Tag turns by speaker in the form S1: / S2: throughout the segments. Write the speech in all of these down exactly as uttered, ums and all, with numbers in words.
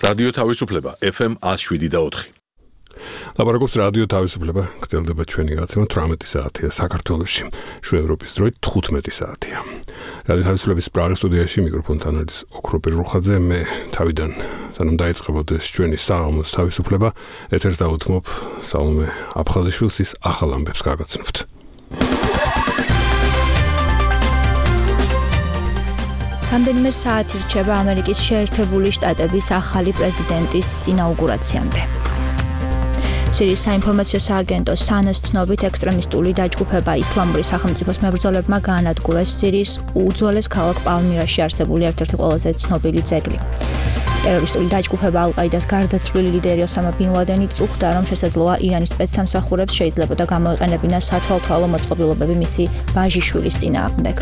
S1: რადიო თავისუფლება F M one oh seven და four.
S2: ლაპარაკობს რადიო თავისუფლება, გრძელდება ჩვენი გაცემა თვრამეტი საათია საქართველოში, შუა ევროპის დროით თხუთმეტი საათია. რადიო თავისუფლების პრაღის სტუდიაში მიკროფონთან არის ოქრო პირრუხაძე, მე თავიდან სანამ დაიწყებოდეს ჩვენი საღამოს თავისუფლება, ეთერს დავუთმობ სალომე აფხაზიშვილს ის ახალ ამბებს გაგაცნობთ.
S3: რამდენიმე საათი რჩება ამერიკის შეერთებული შტატების ახალი პრეზიდენტის ინაუგურაციამდე. სირიის საინფორმაციო სააგენტოს სანას ცნობით ექსტრემისტული დაჯგუფება ისლამური სახელმწიფოს მებრძოლებმა გაანადგურეს სირიის უძველეს ქალაქ პალმირაში არსებული ერთ-ერთი ყველაზე ცნობილი ძეგლი. ტერორისტული დაჯგუფება ალ-ყაიდას გარდაცვლილი ლიდერი ოსამა ბინ ლადენი წუხდა, რომ შესაძლოა ირანის სპეცსამსახურებს შეიძლებოდა გამოეყენებინა სათვალთვალო მოწყობილობები მისი ვაჟიშვილის წინააღმდეგ.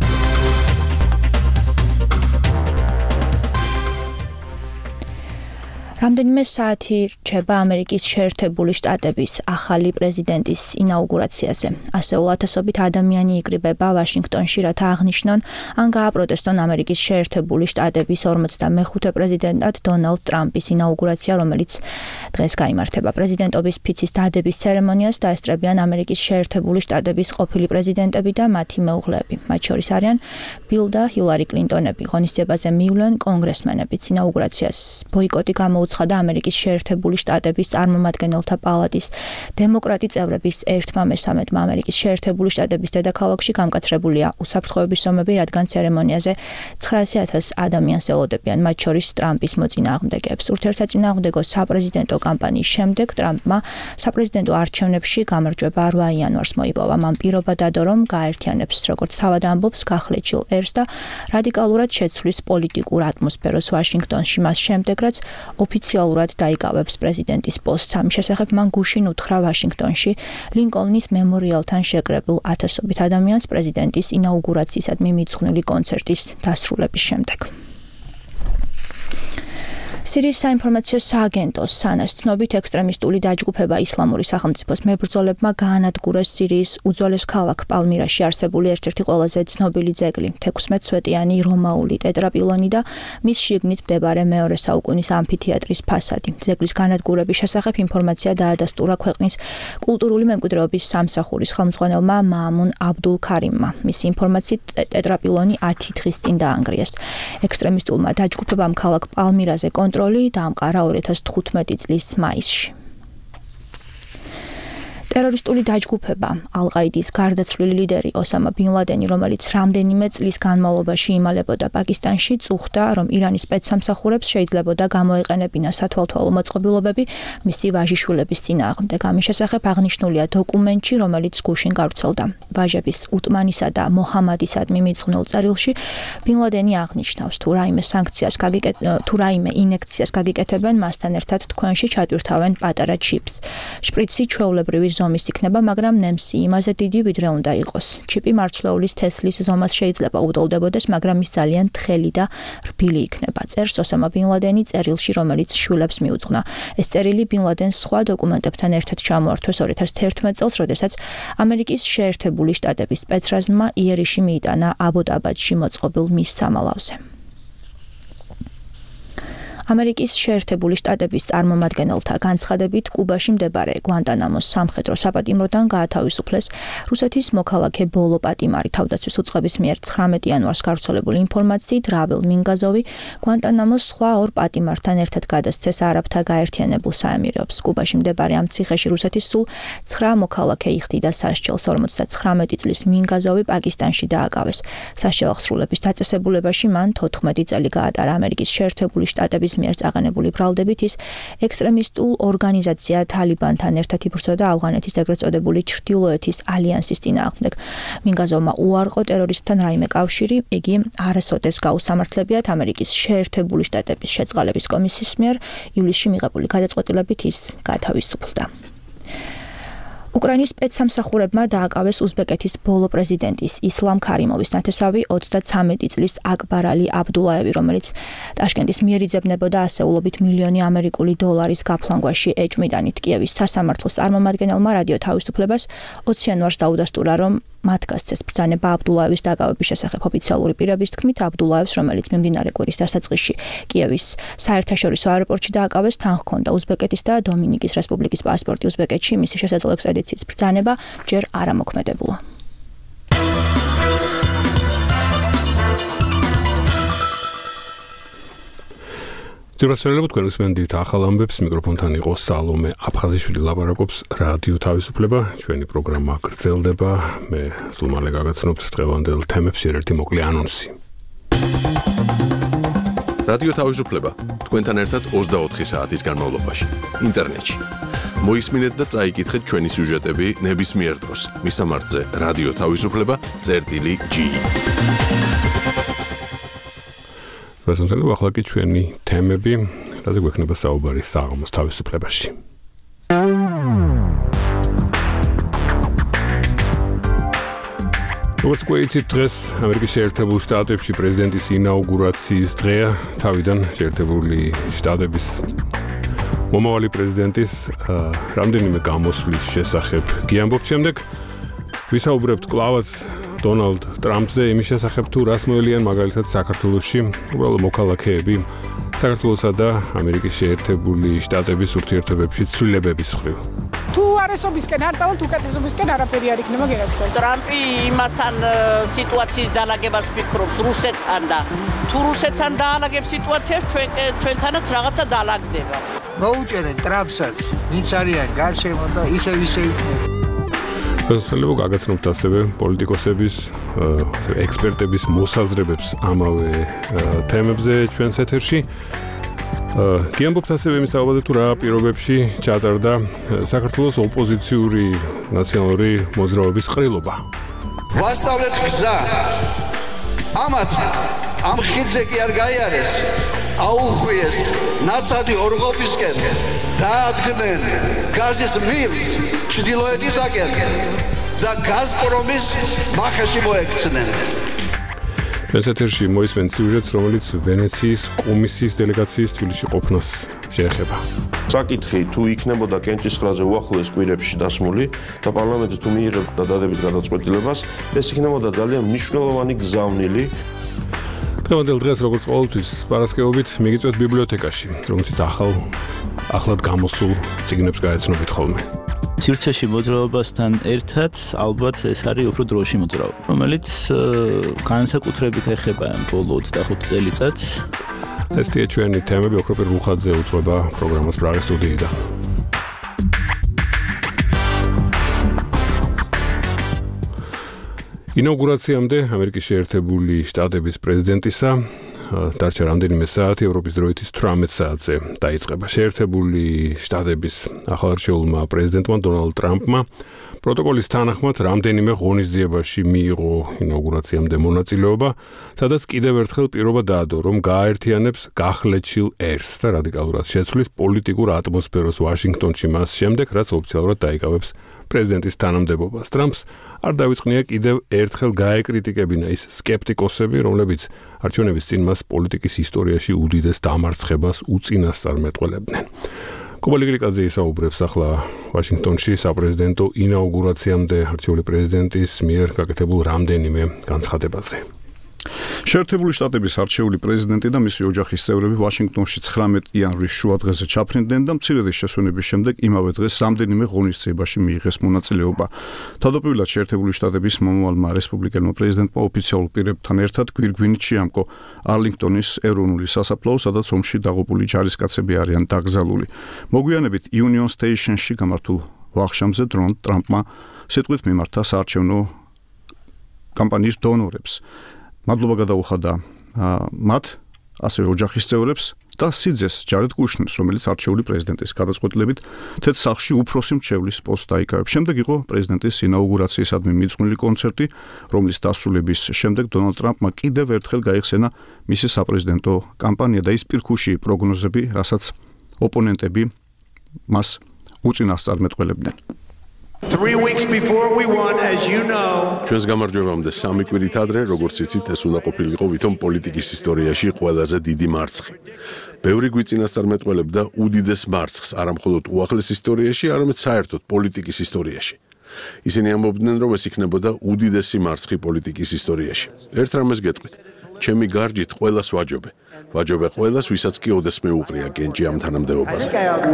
S3: რამდენიმე საათი რჩება ამერიკის შეერთებული შტატების ახალი პრეზიდენტის ინაუგურაციაზე. ასეულ ათასობით ადამიანი იკრიბება ვაშინგტონში, რათა აღნიშნონ ან გააპროტესტონ ამერიკის შეერთებული შტატების ორმოცდამეხუთე პრეზიდენტად დონალდ ტრამპის ინაუგურაცია, რომელიც დღეს გაიმართება. პრეზიდენტობის ფიცის დადების ცერემონიას დაესწრებიან ამერიკის შეერთებული შტატების ყოფილი პრეზიდენტები და მათი მეუღლეები. მათ შორის არიან ბილ და ჰილარი კლინტონები. ღონისძიებაზე მივლენ კონგრესმენებიც. ინაუგურაციას ბოიკოტი გამოუცხადა და ამერიკის შეერთებული შტატების წარმომადგენელთა პალატის დემოკრატი წევრების ერთმა მესამედმა. ამერიკის შეერთებული შტატების დედაქალაქში გამკაცრებულია უსაფრთხოების ზომები, რადგან ცერემონიაზე ცხრაასი ათას ადამიანს ელოდებიან, მათ შორის ტრამპის მოწინააღმდეგეებს. ურთიერთსაწინააღმდეგო საპრეზიდენტო კამპანიის შემდეგ ტრამპმა საპრეზიდენტო არჩევნებში გამარჯვება რვა იანვარს მოიპოვა. მან პირობა დადო, რომ გაერთიანებს, როგორც თავად ამბობს, გახლეჩილ ერს და რადიკალურად შეცვლის პოლიტიკურ ატმოსფეროს ვაშინგტონში. მას შემდეგ, რაც ოფიციალურად დაიკავებს პრეზიდენტის პოსტს. ამის შესახებ მან გუშინ უთხრა ვაშინგტონში ლინკოლნის მემორიალთან შეკრებილ ათასობით ადამიანს პრეზიდენტის ინაუგურაციისადმი მიძღვნილი კონცერტის დასრულების შემდეგ. სირიის საინფორმაციო სააგენტოს სანას ცნობით ექსტრემისტული დაჯგუფება ისლამური სახელმწიფოს მებრძოლებმა გაანადგურეს სირიის უძველეს ქალაქ პალმირაში არსებული ერთ-ერთი ყველაზე ცნობილი ძეგლი, თექვსმეტსვეტიანი რომაული ტეტრაპილონი და მის შიგნით მდებარე მეორე საუკუნის ამფითეატრის ფასადი. ძეგლის განადგურების შესახებ ინფორმაცია დაადასტურა ქვეყნის კულტურული მემკვიდრეობის სამსახურის ხელმძღვანელმა მაამუნ აბდულ ქარიმმა. მისი ინფორმაციით ტეტრაპილონი ათი დღის წინ დაანგრიეს. ექსტრემისტულმა დაჯგუფებამ ქალაქ პალმირაზე კონტროლი დაამყარა ორი ათას თხუთმეტი წლის მაისში. ტერორისტული დაჯგუფება ალ-ყაიდის გარდაცვლილი ლიდერი ოსამა ბინ ლადენი, რომელიც რამდენიმე წლის განმავლობაში იმალებოდა პაკისტანში, წუხდა, რომ ირანის სპეცსამსახურებს შეიძლებოდა გამოეყენებინა სათვალთვალო მოწყობილობები მისი ვაჟიშვილების წინააღმდეგ. ამის შესახებ აღნიშნულია დოკუმენტში, რომელიც გუშინ გავრცელდა. ვაჟების უტმანისა და მოჰამადისადმი მიძღვნილ წერილში ბინ ლადენი აღნიშნავს, თუ რაიმე სანქციას გაგიკეთ თუ რაიმე ინექციას გაგიკეთებენ, მასთან ერთად თქვენში ჩატვირთავენ პატარა ჩიპს. შპრიცი ჩვეულებრივი ზომის იქნება, მაგრამ ნემსი იმაზე დიდი, ვიდრე უნდა იყოს. ჩიპი მარცვლეულის თესლის ზომას შეიძლება უდოლდებოდეს, მაგრამ ის ძალიან თხელი და რბილი იქნება. წერს ოსამა ბინ ლადენი წერილში, რომელიც შვილებს მიუძღვნა. ეს წერილი ბინ ლადენს სხვა დოკუმენტებთან ერთად ჩამოართვეს ორი ათას თერთმეტ წელს, როდესაც ამერიკის შეერთებული შტატების სპეცრაზმა იერიში მიიტანა აბოტაბადში მოწყობილ მის სამალავზე. ამერიკის შეერთებული შტატების წარმომადგენელთა განცხადებით, კუბაში მდებარე გვანტანამოს სამხედრო საპატიმროდან გაათავისუფლეს რუსეთის მოქალაქე ბოლო პატიმარი. თავდაცვის უწყების მიერ ცხრამეტი იანვარს გავრცელებული ინფორმაციით, რაվել მინგაზოვი გვანტანამოს სხვა ორ პატიმართან ერთად გადასცეს არაბთა გაერთიანებულ საემირეობს. კუბაში მდებარე ამ ციხეში რუსეთის სულ ცხრა მოქალაქე იხდიდა სასჯელს. ორმოცდაცხრამეტი წლის მინგაზოვი პაკისტანში დააკავეს. სასჯელ აღსრულების დაწესებულებაში მან თოთხმეტი წელი გაატარა. ამერიკის შეერთებული შტატების მიერ წაყენებული ბრალდებით ის ექსტრემისტულ ორგანიზაცია თალიბანთან ერთად იბრძოდა ავღანეთის ეგრეთ წოდებული ჩრდილოეთის ალიანსის წინააღმდეგ. მინგაზოვმა უარყო ტერორისტთან რაიმე კავშირი, იგი არასოდეს გაუსამართლებიათ ამერიკის შეერთებული შტატების შეწყალების კომისიის მიერ ივლისში მიღებული გადაწყვეტილებით ის გათავისუფლდა. უკრაინის სპეცსამსახურებმა დააკავეს უზბეკეთის ბოლო პრეზიდენტის ისლამ ქარიმოვის ნათესავი ოცდაცამეტი წლის აკბარალი აბდულაევი, რომელიც ტაშკენტის მიერ იძებნებოდა ასეულობით მილიონი ამერიკული დოლარის გაფლანგვაში ეჭვმიტანით. კიევის სასამართლოს წარმომადგენელმა რადიო თავისუფლებას ოცი იანვარს დაუდასტურა, რომ მათ გასცეს ბრძანება აბდულაევის დაკავების შესახებ ოფიციალური პირების თქმით აბდულაევს, რომელიც მიმდინარე კვირის დასაწყისში კიევის საერთაშორისო აეროპორტში დააკავეს, თან ჰქონდა უზბეკეთის და დომინიკის რესპუბლიკის პასპორტი უზბეკეთში, მისი შესაძლო ექსტრადიციის ბრძანება ჯერ არ ამოქმედებულა.
S2: ძირასველებო თქვენ უსმენთ ახალ ამბებს, მიკროფონთან იყო სალომე აფხაზიშვილი, ლაპარაკობს რადიო თავისუფლება, ჩვენი პროგრამა გრძელდება, მე სულ მალე გაგაცნობთ დღევანდელ თემებს, ერთ-ერთი მოკლე ანონსი.
S1: რადიო თავისუფლება თქვენთან ერთად ოცდაოთხი საათის განმავლობაში, ინტერნეტში. მოისმინეთ და წაიკითხეთ ჩვენი სიუჟეტები ნებისმიერ დროს. მისამართზე რადიო თავისუფლება წერტილი ჯი.
S2: პრეზენტები ახლა კი ჩვენი თემები, რაზე გვექნება საუბარი საღამოს თავისუფლებაში. როგორც გვეიცით, დღეს ამერიკის შეერთებულ შტატებში პრეზიდენტის ინაუგურაციის დღეა, თავიდან შეერთებული შტატების მომავალი პრეზიდენტის რამდენიმე გამოსვლის შესახებ გიამბობთ. შემდეგ ვისაუბრებთ კლავაც დონალდ ტრამპზე, იმის შესახებ თუ რას მოელიან მაგალითად საქართველოში უბრალოდ მოქალაქეები საქართველოსა და ამერიკის შეერთებული შტატების ურთიერთობებში ცვლილებების მხრივ.
S4: თუ არასობისკენ არ წავალთ, უკეთესობისკენ არაფერი არ იქნება გერაცვალ.
S5: ტრამპი იმასთან სიტუაციის დაალაგებას ფიქრობს რუსეთთან და თუ რუსეთთან დაალაგებს სიტუაციას, ჩვენ ჩვენთანაც რაღაცა დაალაგდება.
S6: მოუჭერენ ტრამპსაც, ვინც არიან გარშემო და ისევ ისე იქნება.
S2: შესაძლოა გაგაცნობთ ასევე პოლიტიკოსების, ექსპერტების მოსაზრებებს ამავე თემებზე ჩვენს ეთერში. გიამბობთ ასევე იმის თაობაზე თუ რა პირობებში ჩატარდა საქართველოს ოპოზიციური ნაციონალური მოძრაობის ყრილობა.
S7: ვასწავლეთ გზა. ამათ ამ ხიდზე კი არ გაიარეს, აუხვიეს ნაცადი ორღობისკენ, დაადგნენ გაზის მილს ჩრდილოეთისაკენ და გაზპრომის მახეში მოექცნენ.
S2: ეს ეთერში მოისმენთ სიუჟეტს, რომელიც ვენეციის კომისიის დელეგაციის თბილისში ყოფნას შეეხება.
S8: საკითხი თუ იქნებოდა კენჭისყრაზე უახლოეს კვირებში დასმული და პარლამენტი თუ მიიღებდა დადებით გადაწყვეტილებას, ეს იქნებოდა ძალიან მნიშვნელოვანი გზავნილი. დღევანდელ დღეს როგორც ყოველთვის პარასკევობით მიგიწვევთ ბიბლიოთეკაში, რომელშიც ახალ ახლად გამოსულ წიგნებს გაეცნობით ხოლმე.
S9: სივრცეში მოძრაობასთან ერთად ალბათ ეს არის უფრო დროში მოძრაობა, რომელიც განსაკუთრებით ეხება ბოლო ოცდახუთ წელიწადს.
S2: ესეა ჩვენი თემები, ოქროპირ რუხაძე უძღვება პროგრამას პრაღის სტუდიიდან. ინაუგურაციამდე ამერიკის შეერთებული შტატების პრეზიდენტისა დარჩა რამდენიმე საათი, ევროპის დროით თვრამეტ საათზე დაიწყება. შეერთებული შტატების ახალარჩეულმა პრეზიდენტმა დონალდ ტრამპმა პროტოკოლის თანახმად რამდენიმე ღონისძიებაში მიიღო ინაუგურაციამდე მონაწილეობა, სადაც კიდევ ერთხელ პირობა დაადო, რომ გააერთიანებს გახლეჩილ ერს და რადიკალურად შეცვლის პოლიტიკურ ატმოსფეროს ვაშინგტონში მას შემდეგ, რაც ოფიციალურად დაიკავებს პრეზიდენტის თანამდებობას. ტრამპს არ დავიწყნია კიდევ ერთხელ გაეკრიტიკებინა ის სკეპტიკოსები, რომლებიც არჩევნების წინ მას პოლიტიკის ისტორიაში უდიდეს დამარცხებას უწინასწარმეტყველებდნენ. კობალი გრიკაძე ისაუბრებს ახლა ვაშინგტონში საპრეზიდენტო ინაუგურაციამდე არჩეული პრეზიდენტის მიერ გაკეთებულ რამდენიმე განცხადებაზე.
S10: შეერთებული შტატების არჩეული პრეზიდენტი და მისი ოჯახის წევრები ვაშინგტონში ცხრამეტ იანვრის შუადღეზე ჩაფრინდნენ და მცირედი შესვენების შემდეგ იმავე დღეს რამდენიმე ღონისძიებაში მიიღეს მონაწილეობა. თავდაპირველად შეერთებული შტატების მომავალმა რესპუბლიკელმა პრეზიდენტმა ოფიციალურ პირებთან ერთად გვირგვინით შეამკო არლინგტონის ეროვნული სასაფლაო, სადაც ომში დაღუპული ჯარისკაცები არიან დაკრძალული. მოგვიანებით იუნიონ სტეიშენში გამართულ ვახშამზე დონალდ ტრამპმა სიტყვით მიმართა საარჩევნო კამპანიის დონორებს. მადლობა გადაუხადა მათ, ასევე ოჯახის წევრებს და სიძეს ჯარედ კუშნერს, რომელიც არჩეული პრეზიდენტის გადაწყვეტილებით თეთრ სახლში უფროსი მრჩევლის პოსტს დაიკავებს. შემდეგ იყო პრეზიდენტის ინაუგურაციისადმი მიძღვნილი კონცერტი, რომლის დასრულების შემდეგ დონალდ ტრამპმა კიდევ ერთხელ გაიხსენა მისი საპრეზიდენტო კამპანია და ის პირქუში პროგნოზები, რასაც ოპონენტები მას უწინასწარმეტყველებდნენ.
S7: Three weeks before we won, as you know.
S1: ჩვენს გამარჯვებამდე სამი კვირით ადრე, როგორც იცით, ეს უნდა ყოფილიყო ვითომ პოლიტიკის ისტორიაში ყველაზე დიდი მარცხი. ბევრი გვიწინასწარმეტყველებდა უდიდეს მარცხს, არა მხოლოდ უახლეს ისტორიაში, არამედ საერთოდ პოლიტიკის ისტორიაში. ისინი ამბობდნენ, რომ ეს იქნებოდა უდიდესი მარცხი პოლიტიკის ისტორიაში. ერთ რამეს გეტყვით, ჩემი გარჯით ყველას ვაჯობე. ვაჯობე ყველას, ვისაც კი ოდესმე უყრია გენჯი ამ თანამდებობაზე.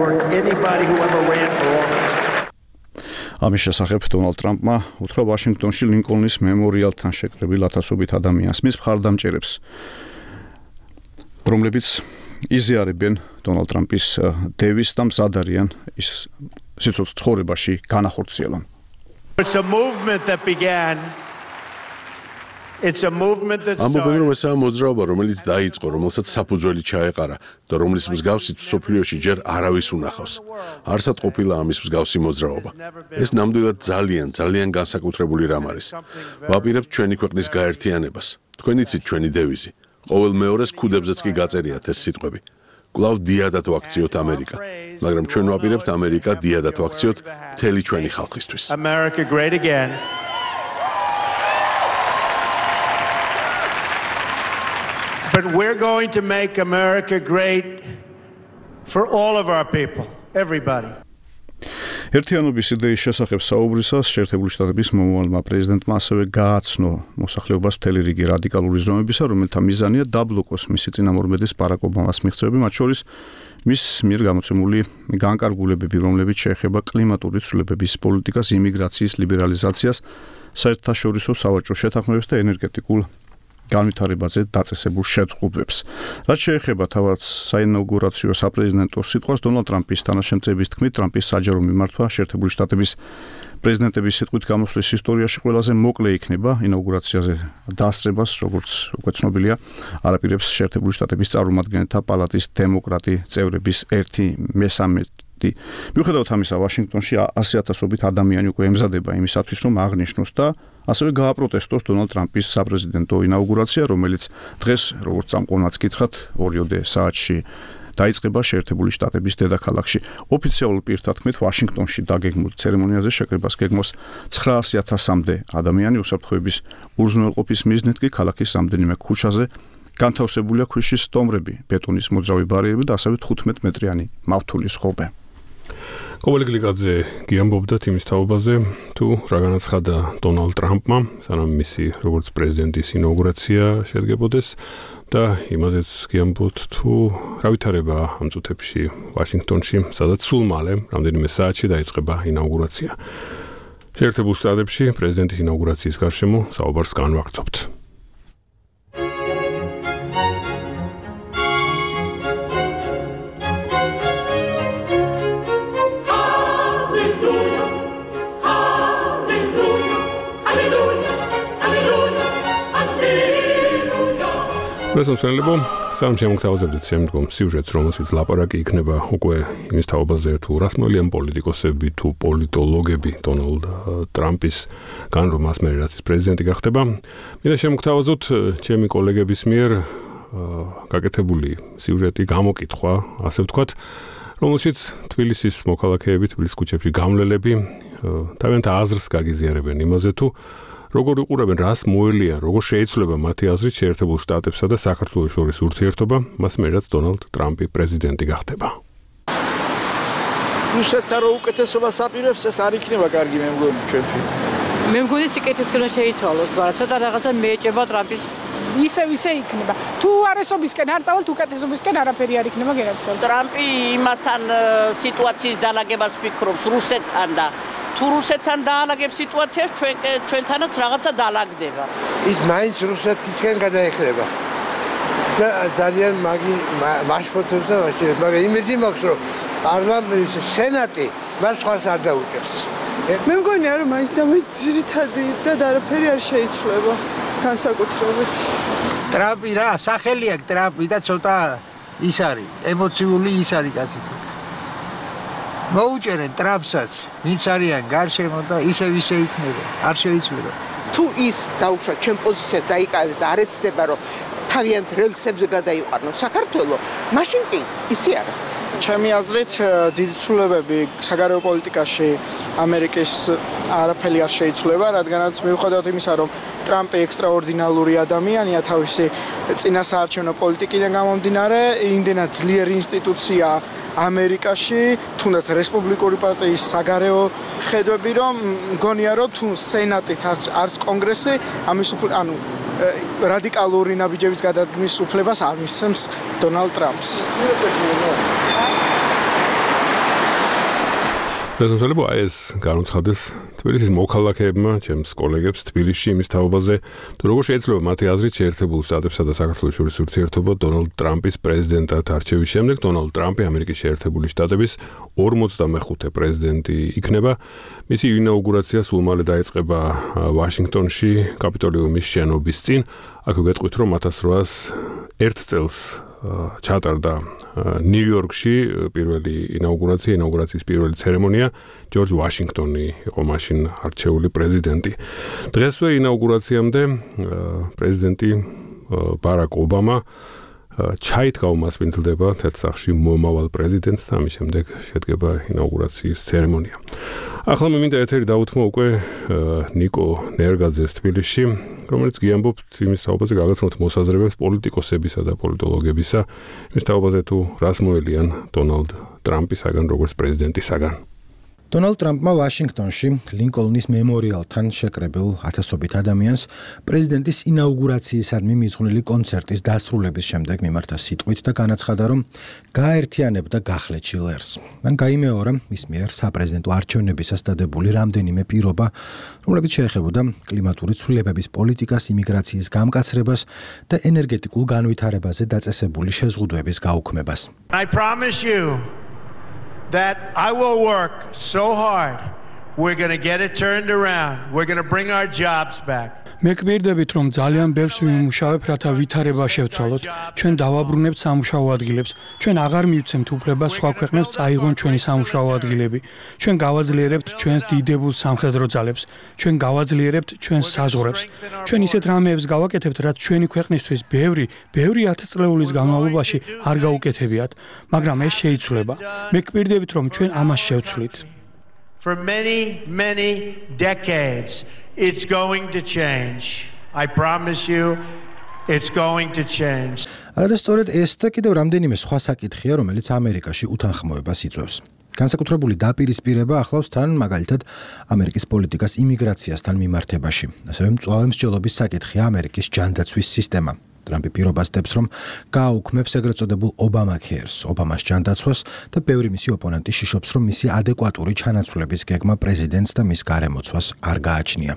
S10: ამის შესახებ დონალდ ტრამპმა უთხრა ვაშინგტონში ლინკოლნის მემორიალთან შეკრებილ ათასობით ადამიანს, მის მხარდამჭერებს, რომლებიც იზიარებენ დონალდ ტრამპის დევის და მზად არიან ის სიცოცხლის ცხოვრებაში განახორციელონ.
S7: It's a movement that began It's a movement that
S1: ამბობენ, რომ ესაა მოძრაობა, რომელიც დაიწყო, რომელსაც საფუძველი ჩაეყარა და რომლის მსგავსით მსოფლიოში ჯერ არავის უნახავს. არსად ყოფილა ამის მსგავსი მოძრაობა. ეს ნამდვილად ძალიან, ძალიან განსაკუთრებული რამ არის. ვაპირებთ ჩვენი ქვეყნის გაერთიანებას. თქვენ იცით ჩვენი დევიზი. ყოველ მეორეს ქუდებზეც კი გაწერიათ ეს სიტყვები. კვლავ დიადათ ვაქციოთ ამერიკა, მაგრამ ჩვენ ვაპირებთ ამერიკა დიადათ ვაქციოთ მთელი ჩვენი ხალხისთვის.
S7: America great again. But we're going to make America great for all of our people, everybody.
S10: ერთიანობის იდეის შესახებ საუბრისას შეერთებული შტატების მომავალმა პრეზიდენტმა ასევე გააცნო მოსახლეობას მთელი რიგი რადიკალური ზომებისა, რომელთა მიზანია დაბლოკოს მისი წინამორბედის ბარაკ ობამას მიღწევები, მათ შორის მის მიერ გამოცემული განკარგულებები, რომლებიც შეეხება კლიმატური ცვლილებების პოლიტიკას, იმიგრაციის ლიბერალიზაციას, საერთაშორისო სავაჭრო შეთანხმებებს და ენერგეტიკულ განვითარებაზე დაწესებულ შეთანხმებებს. რაც შეეხება თავად საინაუგურაციო საპრეზიდენტო სიტყვას, დონალდ ტრამპის თანაშემწეების თქმით, ტრამპის საჯარო მიმართვა შეერთებული შტატების პრეზიდენტების სიტყვით გამოსვლის ისტორიაში ყველაზე მოკლე იქნება. ინაუგურაციაზე დასწრებას, როგორც უკვე ცნობილია, არაპირებს შეერთებული შტატების წარმომადგენელთა პალატის დემოკრატი წევრების ერთი მესამედი. მიუხედავად ამისა, ვაშინგტონში ასი ათასობით ადამიანი უკვე ემზადება იმისათვის, რომ აღნიშნოს და ასევე გააპროტესტოს დონალდ ტრამპის საპრეზიდენტო ინაუგურაცია, რომელიც დღეს, როგორც წამყვანაც გითხრათ, ორიოდე საათში დაიწყება შეერთებული შტატების დედაქალაქში. ოფიციალურ პირთა თქმით, ვაშინგტონში დაგეგმულ ცერემონიაზე შეკრებას გეგმოს ცხრაასი ათასამდე ადამიანი, უსაფრთხოების უზრუნველყოფის მიზნით კი ქალაქის რამდენიმე ქუჩაზე განთავსებულია ქვიშის სტომრები, ბეტონის მოძრავი ბარიერები და ასევე თხუთმეტ მეტრიანი მავთულის ღობე.
S2: კობალე გლიკაძე გიამბობდა იმის თაობაზე, თუ რა განაცხადა დონალდ ტრამპმა, სანამ მისი როგორც პრეზიდენტის ინაუგურაცია შედგებოდეს და იმაზეც გიამბობთ, თუ რა ვითარება ამ წუთებში ვაშინგტონში, სადაც სულ მალე, რამდენიმე საათში დაიწყება ინაუგურაცია. შეერთებულ შტატებში პრეზიდენტის ინაუგურაციის გარშემო საუბარს განვაგრძობთ. მოსმენლებო, სამ შემოგთავაზებდით შემდგომ სიუჟეტს, რომელშიც ლაპარაკი იქნება უკვე იმის თაობაზე, თუ რასმოელიან პოლიტიკოსები, თუ პოლიტოლოგები დონალდ ტრამპის განრომას მერე რაც ის პრეზიდენტი გახდება. მინდა შემოგთავაზოთ ჩემი კოლეგების მიერ გაკეთებული სიუჟეტი, გამოკითხვა, ასე ვთქვათ, რომელშიც თბილისის მოქალაქეები, თბილისის ქუჩებში გამლელები თავიანთ აზრს გაგიზიარებენ იმაზე, თუ როგორ უყურებენ, რას მოელიან, როგორ შეიძლება მათი აზრით შეერთებულ შტატებსა და საქართველოს შორის ურთიერთობა, მას მერე რაც დონალდ ტრამპი პრეზიდენტი გახდება.
S6: რუსეთთან რო უკეთესობას აპირებს, ეს არ იქნება კარგი, მე მგონი ჩვენთვის.
S11: მე მგონი სიკეთესკენ შეიცვალოს, მაგრამ ცოტა რაღაცა მეეჭება ტრამპის
S4: ისე ისე იქნება. თუ არესობისკენ არ წავალთ, უკეთესობისკენ არაფერი არ იქნება გერაცვალ.
S5: ტრამპი იმასთან სიტუაციის დაალაგებას ფიქრობს რუსეთთან და თუ რუსეთთან დაალაგებს სიტუაციას, ჩვენ ჩვენთანაც რაღაცა დაალაგდება.
S6: ის მაინც რუსეთისკენ გადაეხრება. და ძალიან მაგი მაშფოთებს და ვაჭირებს, მაგრამ იმედი მაქვს, რომ პარლამენტის სენატი მას ხარს არ დაუჭერს.
S12: მე მგონი არა, მაინც და მაინც ძირითადი და არაფერი არ შეიცვლება განსაკუთრებით.
S6: ტრამპი რა, სახელი აქვს ტრამპი და ცოტა ის არის, ემოციული ის არის კაცი. მოუჭერენ ტრამპსაც, ვინც არიან გარშემო და ისევ ისე იქნება, არ შეიცვლება.
S11: თუ ის დაუშვა ჩემ პოზიციას დაიკავეს და არ ეცდება, რომ თავიანთ რელსებზე გადაიყვანოს საქართველოს, მაშინ კი ისი არა.
S13: ჩემი აზრით დიდი ცვლილებები საგარეო პოლიტიკაში ამერიკის არაფერი არ შეიცვლება, რადგანაც მიუხედავად იმისა, რომ ტრამპი ექსტრაორდინალური ადამიანია თავისი წინასაარჩევნო პოლიტიკიდან გამომდინარე, იმდენად ძლიერი ინსტიტუცია ამერიკაში, თუნდაც რესპუბლიკური პარტიის საგარეო ხედვები, რომ მგონია, რომ თუ სენატიც არც არც კონგრესი ამის ანუ რადიკალური ნაბიჯების გადადგმის უფლებას არ მისცემს დონალდ ტრამპს.
S2: შესაძლოა ეს განუცხადეს თბილისის მოქალაქეებმა, ჩემს კოლეგებს თბილისში იმის თაობაზე, თუ როგორ შეიძლება მათი აზრით შეერთებულ შტატებსა და საქართველოს შორის ურთიერთობა დონალდ ტრამპის პრეზიდენტად არჩევის შემდეგ. დონალდ ტრამპი ამერიკის შეერთებული შტატების ორმოცდამეხუთე პრეზიდენტი იქნება. მისი ინაუგურაცია სულ მალე დაიწყება ვაშინგტონში, კაპიტოლიუმის შენობის წინ. აქ ვგეტყვით, რომ ათას რვაას ერთ წელს ჩატარდა ნიუ-იორკში პირველი ინაუგურაცია, ინაუგურაციის პირველი ცერემონია. ჯორჯ ვაშინგტონი იყო მაშინ არჩეული პრეზიდენტი. დღესვე ინაუგურაციამდე პრეზიდენტი ბარაკ ობამა ჩაით გაუმასპინძლდება თეთრსახში მომავალ პრეზიდენტს და ამის შემდეგ შედგება ინაუგურაციის ცერემონია. ახლა მე მინდა ეთერი დაუთმო უკვე ნიკო ნერგაძეს თბილისში, რომელიც გიამბობთ იმის თაობაზე გაგაცნოთ მოსაზრებებს პოლიტიკოსებისა და პოლიტოლოგებისა, იმის თაობაზე თუ რას მოელიან დონალდ ტრამპისაგან როგორც პრეზიდენტისაგან.
S14: დონალდ ტრამპმა ვაშინგტონში ლინკოლნის მემორიალთან შეკრებილ ათასობით ადამიანს პრეზიდენტის ინაუგურაციისადმი მიძღვნილი კონცერტის დასრულების შემდეგ მიმართა სიტყვით და განაცხადა, რომ გააერთიანებდა გახლეჩი ლერს. მან გაიმეორა მის მიერ საპრეზიდენტო არჩევნებისას დადებული რამდენიმე პირობა, რომლებიც შეეხებოდა კლიმატური ცვლილებების პოლიტიკას, იმიგრაციის გამკაცრებას და ენერგეტიკულ განვითარებაზე დაწესებული შეზღუდვების გაუქმებას.
S7: I promise you that I will work so hard. We're going to get it turned around. We're going to bring our jobs back.
S15: მე გვერდებით რომ ძალიან ბევრს ვიმუშავებ, რათა ვითარება შევცვალოთ. ჩვენ დავაბრუნებთ სამუშაო ადგილებს. ჩვენ აღარ მივცემთ უფლებას სხვა ქვეყნებს წაიღონ ჩვენი სამუშაო ადგილები. ჩვენ გავაძლიერებთ ჩვენს დიდებულ სამხედრო ძალებს. ჩვენ გავაძლიერებთ ჩვენს საზღვრებს. ჩვენ ისეთ რამეებს გავაკეთებთ, რაც ჩვენი ქვეყნისთვის ბევრი, ბევრი ათწლეულის განმავლობაში არ გაუკეთებიათ, მაგრამ ეს შეიცვლება. მე გვერდებით რომ ჩვენ ამას შევცვლით.
S7: For many, many decades, it's going to change. I promise you, it's going to change.
S14: არადა სწორედ ეს და კიდევ რამდენიმე სხვა საკითხია, რომელიც ამერიკაში უთანხმოებას იწვევს. განსაკუთრებული დაპირისპირება ახლავს თან მაგალითად ამერიკის პოლიტიკას იმიგრაციასთან მიმართებაში. ასევე მწვავე მსჯელობის საკითხია ამერიკის ჯანდაცვის სისტემა. ტრამპი პირობას დებს, რომ გააუქმებს ეგრეთ წოდებულ ობამაქერს, ობამას ჯანდაცვას და ბევრი მისი ოპონენტი შიშობს, რომ მისი ადეკვატური ჩანაცვლების გეგმა პრეზიდენტს და მის გარემოცვას არ გააჩნია.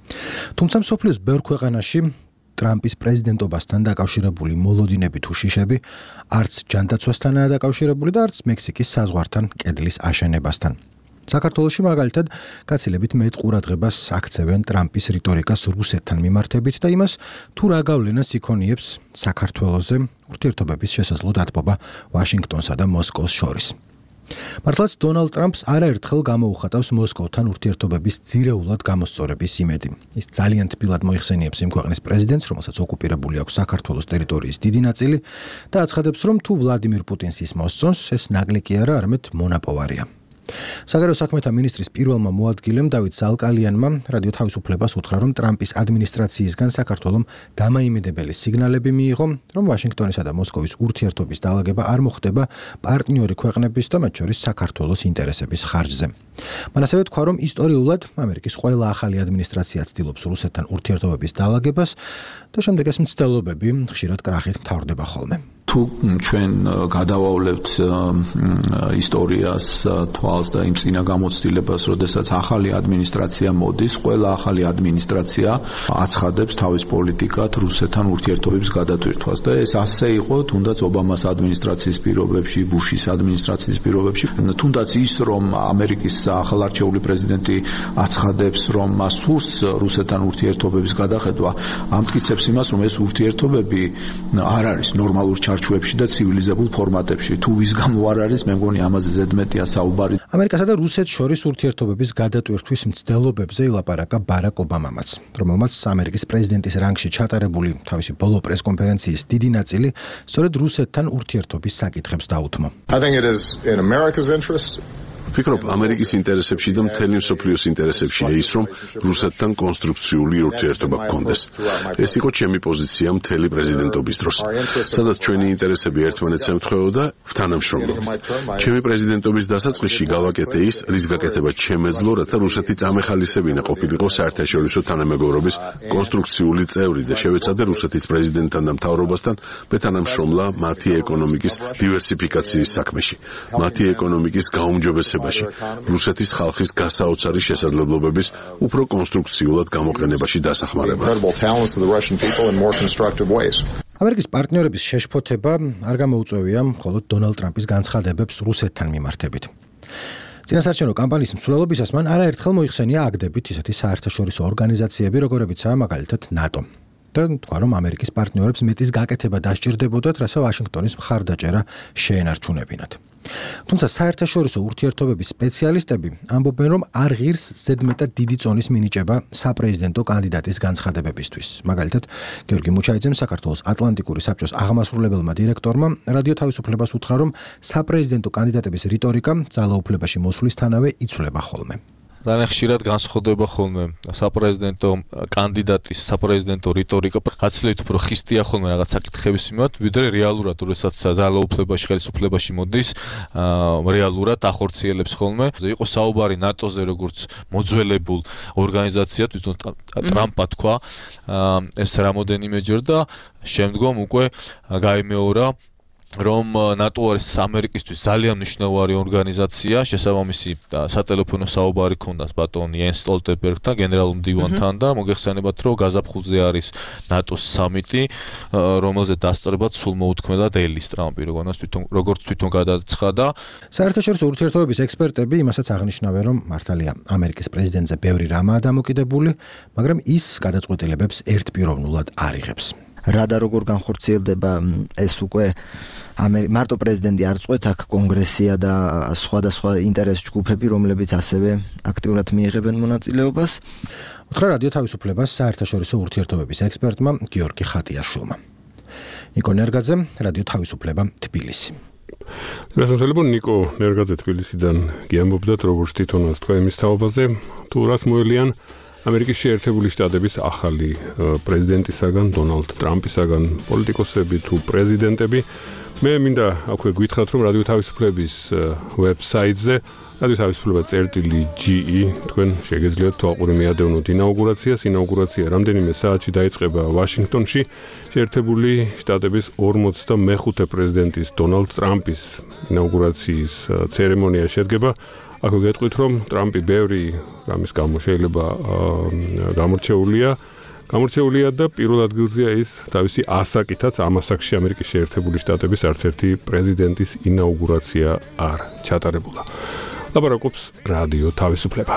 S14: თუმცა მსოფლიოს ბევრ ქვეყანაში ტრამპის პრეზიდენტობასთან დაკავშირებული მოლოდინები თუ შიშები არც ჯანდაცვასთანაა დაკავშირებული და არც მექსიკის საზღვართან კედლის აშენებასთან. საქართველოში მაგალითად გაცილებით მეტ ყურადღებას აქცევენ ტრამპის რიტორიკას რუსეთთან მიმართებით და იმას, თუ რა გავლენას იქონიებს საქართველოზე ურთიერთობების შესაძლო დათბობა ვაშინგტონსა და მოსკოვს შორის. მართლაც დონალდ ტრამპს არაერთხელ გამოუხატავს მოსკოვთან ურთიერთობების ძირეულად გამოსწორების იმედი. ის ძალიან თბილად მოიხსენიებს იმ ქვეყნის პრეზიდენტს, რომელსაც ოკუპირებული აქვს საქართველოს ტერიტორიის დიდი ნაწილი და აცხადებს, რომ თუ ვლადიმირ პუტინს ის მოსწონს, ეს ნაკლი კი არა, არამედ მონაპოვარია. საგარეო საქმეთა მინისტრის პირველმა მოადგილემ დავით ზალკალიანმა რადიო თავისუფლებას უთხრა, რომ ტრამპის ადმინისტრაციისგან საქართველომ დამაიმედებელი სიგნალები მიიღო, რომ ვაშინგტონისა და მოსკოვის ურთიერთობის დაალაგება არ მოხდება პარტნიორი ქვეყნების და მათ შორის საქართველოს ინტერესების ხარჯზე. მან ასევე თქვა, რომ ისტორიულად ამერიკის ყველა ახალი ადმინისტრაცია ცდილობს რუსეთთან ურთიერთობების დაალაგებას და შემდეგ ეს მცდელობები ხშირად კრახით მთავრდება ხოლმე.
S16: თუ ჩვენ გადავავლებთ ისტორიას თვალს და იმ წინა გამოცდილებას, როდესაც ახალი ადმინისტრაცია მოდის, ყველა ახალი ადმინისტრაცია აცხადებს თავის პოლიტიკად რუსეთთან ურთიერთობების გადატვირთვას და ეს ასე იყო თუნდაც ობამას ადმინისტრაციის პირობებში, ბუშის ადმინისტრაციის პირობებში, თუნდაც ის რომ ამერიკის ახალარჩეული პრეზიდენტი აცხადებს, რომ მას სურს რუსეთთან ურთიერთობების გადახედვა, ამტკიცებს იმას, რომ ეს ურთიერთობები არ არის ნორმალურ ჩარჩოში ნარჩვებში და ცივილიზებულ ფორმატებში. თუ ვის გამო არ არის, მე მგონი ამაზე ზედმეტია საუბარი.
S14: ამერიკასა და რუსეთს შორის ურთიერთობების გადატვირთვის მცდელობებზე ილაპარაკა ბარაკ ობამამაც, რომელმაც ამერიკის პრეზიდენტის რანგში ჩატარებული თავისი ბოლო პრესკონფერენციის დიდი ნაწილი სწორედ რუსეთთან ურთიერთობის საკითხებს დაუთმო.
S17: I think it is in America's interest.
S1: ვფიქრობ, ამერიკის ინტერესებში და მთელი მსოფლიოს ინტერესებშია ის, რომ რუსეთთან კონსტრუქციული ურთიერთობა გქონდეს. ეს იყო ჩემი პოზიცია მთელი პრეზიდენტობის დროს, სადაც ჩვენი ინტერესები ერთმანეთს ემთხვეოდა თანამშრომლობით. ჩემი პრეზიდენტობის დასაწყისში გავაკეთე ის, რის გაკეთება შემეძლო, რათა რუსეთი წამეხალისებინა ყოფილიყო საერთაშორისო თანამეგობრობის კონსტრუქციული წევრი და შევეცადე რუსეთის პრეზიდენტთან და მთავრობასთან მეთანამშრომლა მათი ეკონომიკის დივერსიფიკაციის საქმეში, მათი ეკონომიკის გაუმჯობესებაში, რუსეთის ხალხის გასაოცარი შესაძლებლობების უფრო კონსტრუქციულად გამოყენებაში დასახმარება.
S14: ამერიკის პარტნიორების შეშფოთება არ გამოუწვევია მხოლოდ დონალდ ტრამპის განცხადებებს რუსეთთან მიმართებით. წინასაარჩევნო კამპანიის მსვლელობისას მან არაერთხელ მოიხსენია აგდებით ისეთი საერთაშორისო ორგანიზაციები, როგორებიცაა მაგალითად ნატო. და თქვა, რომ ამერიკის პარტნიორებს მეტის გაკეთება დასჭირდებოდათ, რათა ვაშინგტონის მხარდაჭერა შეენარჩუნებინათ. თუმცა საერთაშორისო ურთიერთობების სპეციალისტები ამბობენ, რომ არ ღირს ზედმეტად დიდი წონის მინიჭება საპრეზიდენტო კანდიდატის განცხადებებისთვის. მაგალითად, გიორგი მუჩაიძემ საქართველოს ატლანტიკური საბჭოს აღმასრულებელმა დირექტორმა რადიო თავისუფლებას უთხრა, რომ საპრეზიდენტო კანდიდატების რიტორიკა ძალაუფლებაში მოსვლისთანავე იცვლება ხოლმე.
S18: ძალიან ხშირად განსხვავდება ხოლმე საპრეზიდენტო კანდიდატის საპრეზიდენტო რიტორიკა გაცილებით უფრო ხისტია ხოლმე რაღაც საკითხების მიმართ, ვიდრე რეალურად, როდესაც ძალაუფლებაში, ხელისუფლებაში მოდის, რეალურად ახორციელებს ხოლმე. იყო საუბარი ნატოზე, როგორც მოძველებულ ორგანიზაციად, თვითონ ტრამპმა თქვა ეს რამოდენიმეჯერ და შემდგომ უკვე გაიმეორა, რომ ნატო არის ამერიკისთვის ძალიან მნიშვნელოვანი ორგანიზაცია, შესაბამისი სატელეფონო საუბარი ქონდა ბატონ იენს სტოლტენბერგთან, გენერალურ მდივანთან და მოგეხსენებათ, რომ გაზაფხულზე არის ნატოს სამიტი, რომელზე დასწრებად სულ მოუთქმედა დელის ტრამპი, როგორც თვითონ როგორც თვითონ გადაცხადა.
S14: საერთაშორისო ურთიერთობების ექსპერტები იმასაც აღნიშნავენ, რომ მართალია ამერიკის პრეზიდენტზე ბევრი რამაა დამოკიდებული, მაგრამ ის გადაწყვეტილებებს ერთპიროვნულად არ იღებს.
S19: რა და როგორ განხორციელდება ეს უკვე მარტო პრეზიდენტი არ წყვეტს, აქ კონგრესია და სხვადასხვა ინტერეს ჯგუფები, რომლებიც ასევე აქტიურად მიიღებენ მონაწილეობას.
S14: უთხრა რადიო თავისუფლებას საერთაშორისო ურთიერთობების ექსპერტმა გიორგი ხატიაშვილმა. ნიკო ნერგაძე, რადიო თავისუფლება, თბილისი.
S2: გასამართლებლო ნიკო ნერგაძე თბილისიდან გიამბობდათ, როგორც თვითონაც თქვა იმის თაობაზე, თუ რას მოელიან ამერიკის შეერთებული შტატების ახალი პრეზიდენტისაგან, დონალდ ტრამპისაგან პოლიტიკოსები თუ პრეზიდენტები. მე მინდა აქვე გითხრათ, რომ რადიო თავისუფლების ვებსაიტზე რადიო თავისუფლება წერტილი ჯი ი თქვენ შეგეძლიათ თვალყური მიადევნოთ ინაუგურაციას. ინაუგურაცია რამდენიმე საათში დაიწყება ვაშინგტონში. შეერთებული შტატების ორმოცდამეხუთე პრეზიდენტის დონალდ ტრამპის ინაუგურაციის ცერემონია შედგება. აქ გეტყვით, რომ ტრამპი ბევრი რამის გამო შეიძლება გამორჩეულია. გამორჩეულია და პირველ ადგილზეა ის თავისი ასაკითაც ამ ასაკში ამერიკის შეერთებული შტატების არც ერთი პრეზიდენტის ინაუგურაცია არ ჩატარებულა. ლაპარაკობს რადიო თავისუფლება.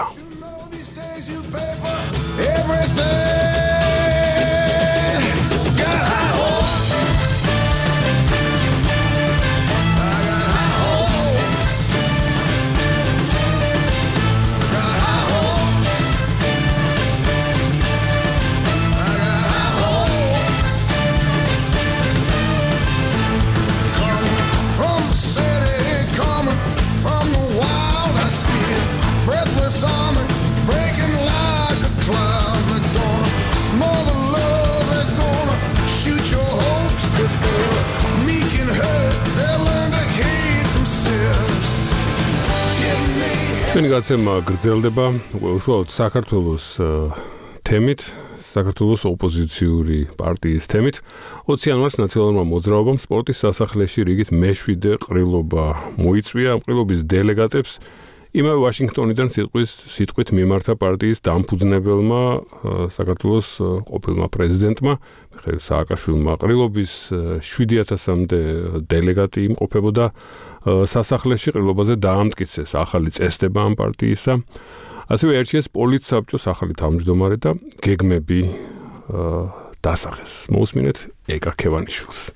S2: ჩვენი გაცემა გრძელდება უშუალოდ საქართველოს თემით, საქართველოს ოპოზიციური პარტიის თემით. ოცი იანვარს ნაციონალურმა მოძრაობამ სპორტის სასახლეში რიგით მეშვიდე ყრილობა მოიწვია. ამ ყრილობის დელეგატებს იმავე ვაშინგტონიდან სიტყვის სიტყვით მიმართა პარტიის დამფუძნებელმა საქართველოს ყოფილმა პრეზიდენტმა მიხეილ სააკაშვილმა. ყრილობის შვიდი ათასამდე დელეგატი იმყოფებოდა სასახლეში. ყრილობაზე დაამტკიცეს ახალი წესდება ამ პარტიისა. ასევე ერჩიეს პოლიტსაბჭოს ახალი თავმჯდომარე და გეგმები დასახეს. მოусმინეთ ეკა ქევანიშვილს.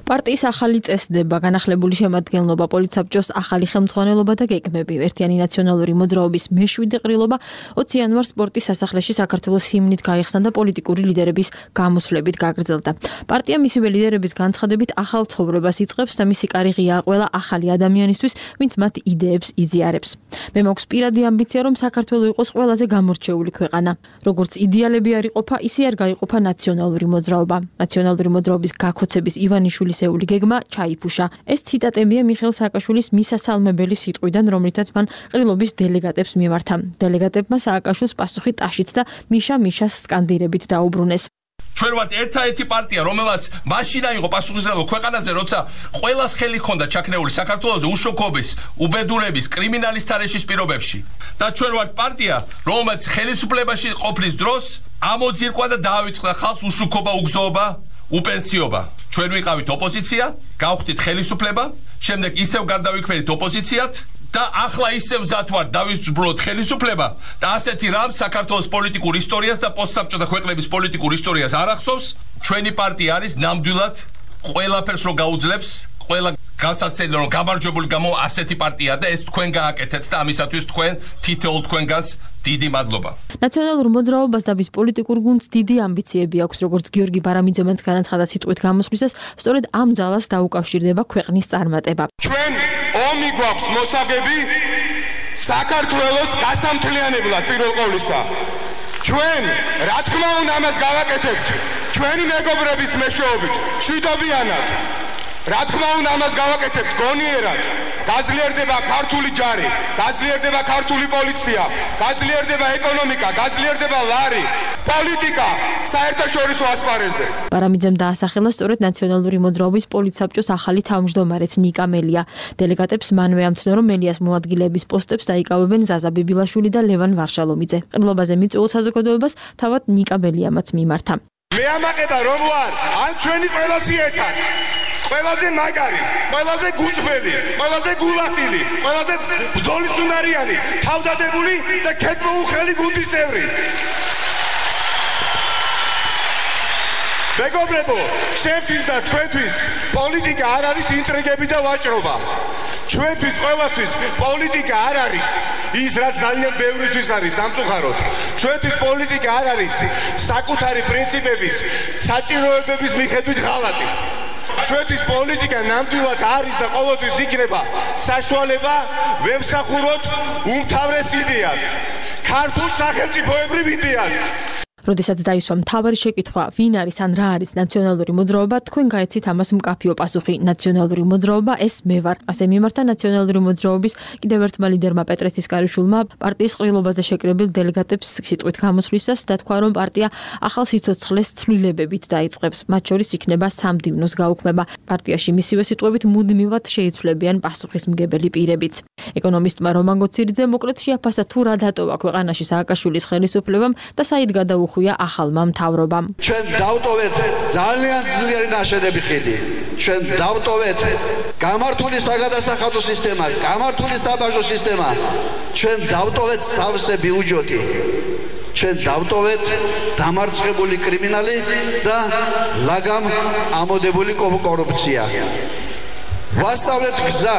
S20: პარტიის ახალი წესდება, განახლებული შემადგენლობა, პოლიტსაბჭოს ახალი ხელმძღვანელობა და გეგმები, ერთიანი ნაციონალური მოძრაობის მეშვიდე ყრილობა ოცი იანვარს სპორტის სასახლეში საქართველოს ჰიმნით გაიხსნა და პოლიტიკური ლიდერების გამოსვლებით გაგრძელდა. პარტია მისივე ლიდერების განცხადებით ახალ ცხოვრებას იწყებს და მისი კარი ღიაა ყველა ახალი ადამიანისთვის, ვინც მათ იდეებს იზიარებს. მე მაქვს პირადი ამბიცია, რომ საქართველო იყოს ყველაზე გამორჩეული ქვეყანა. როგორც იდეალები არ იყოფა, ისე არ გაიყოფა ნაციონალური მოძრაობა. ნაციონალური მოძრაობის გაქოცების ივანიშვილის ეული გეგმა ჩაიფუშა. ეს ციტატებია მიხეილ სააკაშვილის მისასალმებელი სიტყვიდან, რომლითაც მან ყრილობის დელეგატებს მიმართა. დელეგატებმა სააკაშვილს პასუხი ტაშით და მიშა მიშას სკანდირებით დაუბრუნეს.
S21: ჩვენ ვართ ერთადერთი პარტია, რომელაც მაშინ იყო პასუხისმგებლობა ქვეყანაზე, როცა ყველას ხელი ჰქონდა ჩაქნეული საქართველოს უშოქობის, უბედურების, კრიმინალის თარეშის პირობებში. და ჩვენ ვართ პარტია, რომელაც ხელისუფლებაში ყოფნის დროს ამოძირკვა და დაავიწყდა ხალხს უშუქობა, უგზოობა, უპენსიობა. ჩვენ ვიყავით ოპოზიცია, გავხდით ხელისუფლება, შემდეგ ისევ გადავიქმნით ოპოზიციად და ახლა ისევ მზად ვართ დავისწრებლოთ ხელისუფლება და ასეთი რამ საქართველოს პოლიტიკურ ისტორიას და პოსტსაბჭოთა ქვეყნების პოლიტიკურ ისტორიას არ ახსოვს. ჩვენი პარტია არის ნამდვილად ყველაფერს რო გაუძლებს, ყველა განსაცდელი რომ გამარჯვებული გამო ასეთი პარტია და ეს თქვენ გააკეთეთ და ამისათვის თქვენ თითოეულ თქვენგანს დიდი მადლობა.
S20: ნაციონალურ მოძრაობას და მის პოლიტიკურ გუნდს დიდი ამბიციები აქვს, როგორც გიორგი ბარამიძემაც განაცხადა სიტყვით გამოსვლისას, სწორედ ამ ძალას დაუკავშირდება ქვეყნის წარმატება.
S22: ჩვენ ომი გვაქვს მოსაგები საქართველოს გასამთლიანებლად პირველ ყოვლისა. ჩვენ რა თქმა უნდა ამას გავაკეთებთ ჩვენი მეგობრების მეშვეობით, შვიდობიანად. რა თქმა უნდა ამას გავაკეთებთ გონიერად. გაძლიერდება ქართული ჯარი, გაძლიერდება ქართული პოლიცია, გაძლიერდება ეკონომიკა, გაძლიერდება ლარი, პოლიტიკა საერთაშორისო ასპარეზზე.
S20: ბარამიძემ დაასახელა სწორედ ნაციონალური მოძრაობის პოლიტსაბჭოს ახალი თავმჯდომარეც ნიკა მელია. დელეგატებს მანვე ამცნო, რომ მელიას მოადგილეების პოსტებს დაიკავებენ ზაზა ბიბილაშვილი და ლევან ვარშალომიძე. ყრილობაზე მიწვეულ საზოგადოებას თავად ნიკა მელიამაც მიმართა.
S22: მე ამაყება რომ ვარ ან ჩვენი ყველასი ერთად. ყველაზე მაგარი, ყველაზე გუწველი, ყველაზე გულახდილი, ყველაზე ბრძოლისუნარიანი, თავდადებული და ქეთმოუხელი გუნდის წევრი. მეგობრებო, ჩემთვის და თქვენთვის პოლიტიკა არ არის ინტრიგები და ვაჭრობა. ჩვენთვის ყველასთვის პოლიტიკა არ არის ის, რაც ძალიან ბევრისთვის არის სამწუხაროდ. ჩვენთვის პოლიტიკა არ არის საკუთარი პრინციპების, საჭიროებების მიხედვით ღალატი. ჩვენთვის პოლიტიკა ნამდვილად არის და ყოველთვის იქნება საშუალება ვემსახუროთ უმთავრეს იდეას, ქართულ სახელმწიფოებრივ იდეას.
S20: როდესაც დაისვა მთავარი შეკითხვა, ვინ არის ან რა არის ნაციონალური მოძრაობა, თქვენ გაეცით ამას მკაფიო პასუხი. ნაციონალური მოძრაობა ეს მე ვარ. ასე მიმართა ნაციონალური მოძრაობის კიდევ ერთმა ლიდერმა პეტრე ცისკარიშვილმა პარტიის ყრილობაზე შეკრებილ დელეგატებს სიტყვით გამოსვლისას და თქვა, რომ პარტია ახალ სიცოცხლეს ცვლილებებით დაიწყებს. მათ შორის იქნება სამდივნოს გაუქმება. პარტიაში მისივე სიტყვებით მუდმივად შეიცვლებიან პასუხისმგებელი პირებიც. ეკონომისტმა რომან გოცირიძე მოკლედ შეაფასა თუ რა დატოვა ქვეყანაში სააკაშვილის ხელისუფლებამ და საით გადაუხვია ახალმა მთავრობამ.
S23: ჩვენ დავტოვეთ ძალიან ძლიერი ნაშენები ხიდი. ჩვენ დავტოვეთ გამართული საგადასახადო სისტემა, გამართული საბაჟო სისტემა. ჩვენ დავტოვეთ სავსე ბიუჯეტი. ჩვენ დავტოვეთ დამარცხებული კრიმინალი და ლაგამ ამოდებული კორუფცია. ვასწავლეთ გზა.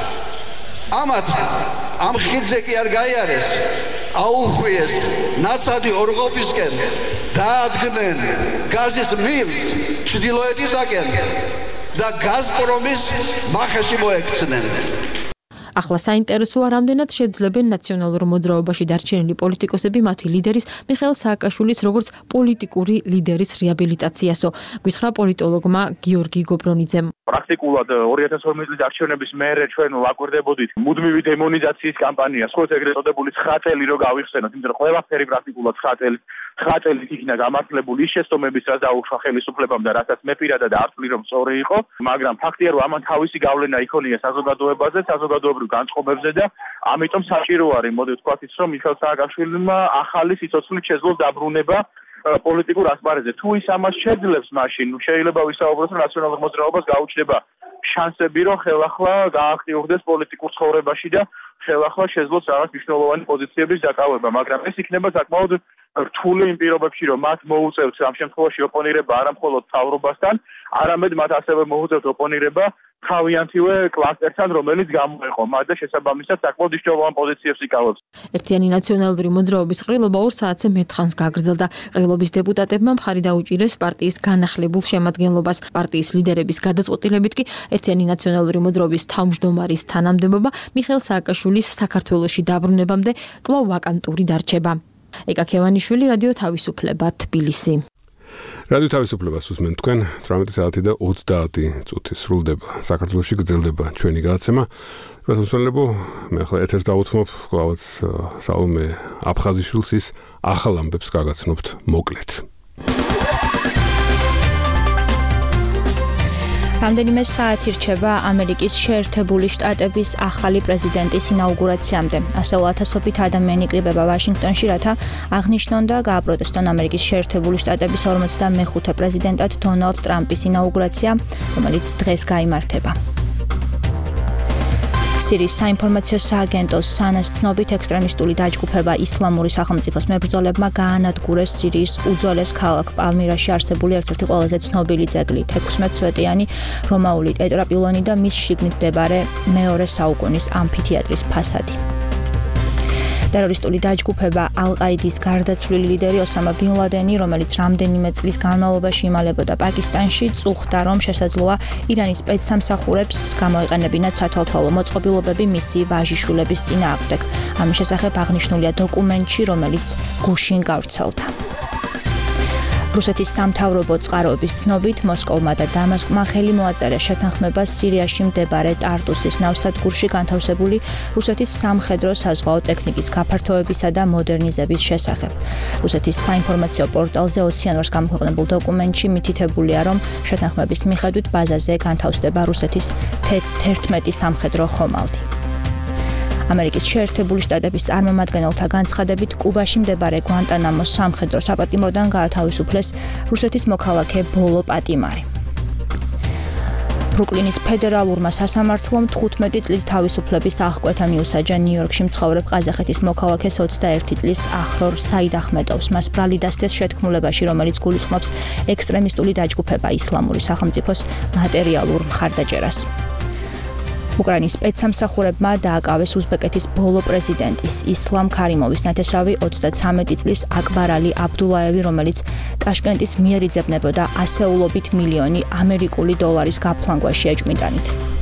S23: ამათ ამ ხიდზე კი არ გაიარეს. აუხვიეს ნაცადი ორღობისკენ დაადგნენ გაზის მილს ჩრდილოეთისაკენ და გაზპრომის მახეში მოექცნენ.
S20: ახლა საინტერესოა, რამდენად შეძლებენ ნაციონალურ მოძრაობაში დარჩენილი პოლიტიკოსები მათი ლიდერის მიხეილ სააკაშვილის როგორც პოლიტიკური ლიდერის რეაბილიტაციასო, გითხრა პოლიტოლოგმა გიორგი გობრონიძემ.
S24: პრაქტიკულად ორი ათას ორმოცი წლის არჩევნების მერე ჩვენ ვაკვირდებოდით მუდმივი დემონიზაციის კამპანიას, ხო ეგრეთ წოდებული ცხრა წელი რო გავიხსენოთ, იმიტომ რომ ყველაფერი პრაქტიკულად ცხრა წელი ცხრა წელით იქნა გამართლებული ის შეცდომების, რაც დაუშვა ხელისუფლებამ და რასაც მე პირადად არ ვთვლი რომ სწორი იყო, მაგრამ ფაქტია რომ ამან თავისი გავლენა იქონია საზოგადოებაზე, საზოგადოებრივ განწყობებზე და ამიტომ საჭირო არის, მოდი ვთქვათ ის, რომ მიხეილ სააკაშვილმა ახალი სიცოცხლით შეძლოს დაბრუნება პოლიტიკურ ასპარეზზე. თუ ის ამას შეძლებს, მაშინ შეიძლება ვისაუბროთ, რომ ნაციონალურ მოძრაობას გაუჩნდება შანსები, რომ ხელახლა გააქტიურდეს პოლიტიკურ ცხოვრებაში და ხელახლა შეძლოს რაღაც მნიშვნელოვანი პოზიციების დაკავება, მაგრამ ეს იქნება საკმაოდ რთული იმ პირობებში, რომ მათ მოუწევთ ამ შემთხვევაში ოპონირება არა მხოლოდ მთავრობასთან, არამედ მათ ასევე მოუწევთ ოპონირება თავიანთივე კლასტერთან, რომელიც გამოეყო მათ და შესაბამისად საკმაოდ მნიშვნელოვან პოზიციებს იკავებს.
S20: ერთიანი ნაციონალური მოძრაობის ყრილობა ორ საათზე მეტხანს გაგრძელდა. ყრილობის დეპუტატებმა მხარი დაუჭირეს პარტიის განახლებულ შემადგენლობას. პარტიის ლიდერების გადაწყვეტილებით კი ერთიანი ნაციონალური მოძრაობის თავმჯდომარის თანამდებობა მიხეილ სააკაშვილის საქართველოში დაბრუნებამდე კვლავ ვაკანტური დარჩება. ეკა ქევანიშვილი, რადიო თავისუფლება, თბილისი.
S2: რადიო თავისუფლებას უსმენთ თქვენ, თვრამეტი საათი და ოცდაათი წუთი სრულდება. საქართველოში გრძელდება ჩვენი გადაცემა. გასასვლელებო, მე ახლა ეთერს დავუთმობ, კლავაც საუმე აფხაზიშვილს ის ახალ ამბებს გაგაცნობთ მოკლედ.
S3: რამდენიმე საათი რჩება ამერიკის შეერთებული შტატების ახალი პრეზიდენტის ინაუგურაციამდე. ასეულ ათასობით ადამიანი იკრიბება ვაშინგტონში, რათა აღნიშნონ და გააპროტესტონ ამერიკის შეერთებული შტატების ორმოცდამეხუთე პრეზიდენტად დონალდ ტრამპის ინაუგურაცია, რომელიც დღეს გაიმართება. სირიის საინფორმაციო სააგენტოს სანას ცნობით ექსტრემისტული დაჯგუფება ისლამური სახელმწიფოს მებრძოლებმა გაანადგურეს სირიის უძველეს ქალაქ პალმირაში არსებული ერთ-ერთი ყველაზე ცნობილი ძეგლი, ათექვსმეტ წვეტიანი რომაული ტეტრაპილონი და მის შიგნით მდებარე მეორე საუკუნის ამფითეატრის ფასადი. ტერორისტული დაჯგუფება ალ-ყაიდის გარდაცვლილი ლიდერი ოსამა ბინ ლადენი, რომელიც რამდენიმე წლის განმავლობაში იმალებოდა პაკისტანში, წუხდა, რომ შესაძლოა ირანის სპეცსამსახურებს გამოეყენებინათ სათვალთვალო მოწყობილობები მისი ვაჟიშვილების წინააღმდეგ. ამის შესახებ აღნიშნულია დოკუმენტში, რომელიც გუშინ გავრცელდა. რუსეთის სამთავრობო წყაროების ცნობით, მოსკოვმა და დამასკმა ხელი მოაწერა შეთანხმებას სირიაში მდებარე ტარტუსის ნავსადგურში განთავსებული რუსეთის სამხედრო საზღვაო ტექნიკის გაფართოებისა და მოდერნიზების შესახებ. რუსეთის საინფორმაციო პორტალზე ოცი იანვარს გამოქვეყნებულ დოკუმენტში მითითებულია, რომ შეთანხმების მიხედვით ბაზაზე განთავსდება რუსეთის თერთმეტი სამხედრო ხომალდი. ამერიკის შეერთებული შტატების წარმომადგენელთა განცხადებით, კუბაში მდებარე გვანტანამოს სამხედრო საპატიმროდან გაათავისუფლეს რუსეთის მოქალაქე ბოლო პატიმარი. ბრუკლინის ფედერალურმა სასამართლომ თხუთმეტი წლის თავისუფლების აღკვეთა მიუსაჯა ნიუ-იორკში მცხოვრებ ყაზახეთის მოქალაქეს ოცდაერთი წლის ახრორ საიდ ახმედოვს. მას ბრალი დასდეს შეთქმულებაში, რომელიც გულისხმობს ექსტრემისტული დაჯგუფება ისლამური სახელმწიფოს მატერიალურ მხარდაჭერას. უკრაინის სპეცსამსახურებმა დააკავეს უზბეკეთის ბოლო პრეზიდენტის ისლამ ქარიმოვის ნათესავი ოცდაცამეტი წლის აკბარ ალი აბდულაევი, რომელიც ტაშკენტის მიერ იძებნებოდა ასეულობით მილიონი ამერიკული დოლარის გაფლანგვაში ეჭვმიტანით.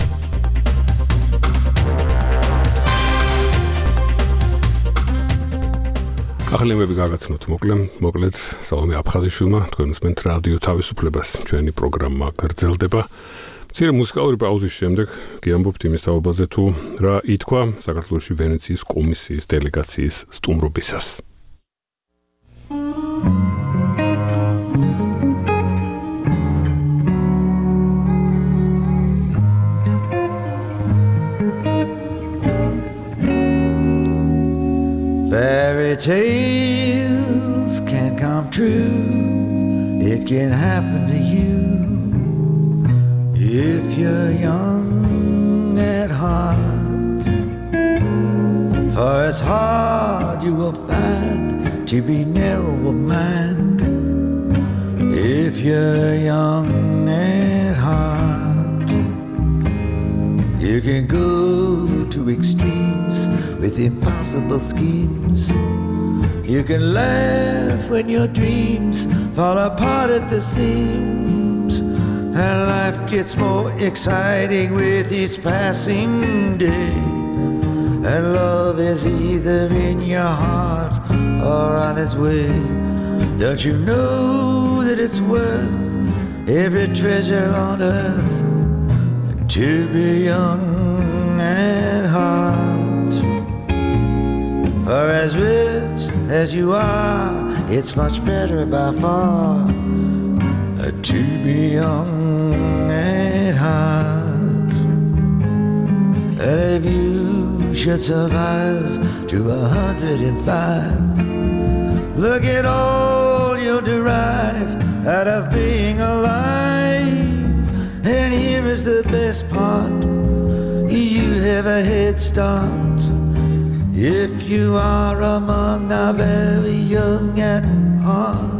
S2: ახალი ამბები გაგაცნოთ მოკლედ, მოკლედ საუმე აფხაზიშვილმა, თქვენ უსმენთ რადიო თავისუფლებას, ჩვენი პროგრამა გრძელდება. მცირე მუსიკალური პაუზის შემდეგ გიამბობთ იმის თაობაზე, თუ რა ითქვა საქართველოში ვენეციის კომისიის დელეგაციის სტუმრობისას.
S8: Fairy tales can come true. It can happen to you. If you're young at heart, for it's hard you will find to be narrow of mind. If you're young at heart, you can go to extremes with impossible schemes. You can laugh when your dreams fall apart at the seams. And life gets more exciting with each passing day. And love is either in your heart or on its way. Don't you know that it's worth every treasure on earth to be young at heart? For as rich as you are, it's much better by far to be young at heart. And if you should survive to a hundred and five, look at all you'll derive out of being alive. And here is the best part, you have a head start. if you are among the very young at heart.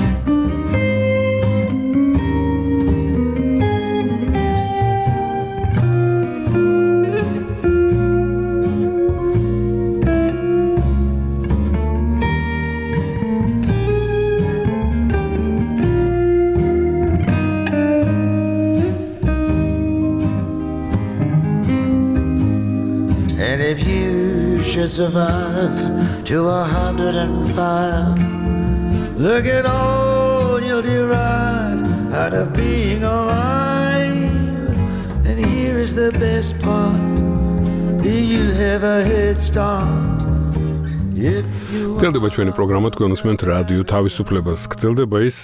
S8: And if you should survive to a hundred and five, look at all you derive out of being alive. And here is the best part, you have a head start.
S2: გრძელდება ჩვენი პროგრამა, თქვენ უსმენთ რადიო თავისუფლებას. გრძელდება ის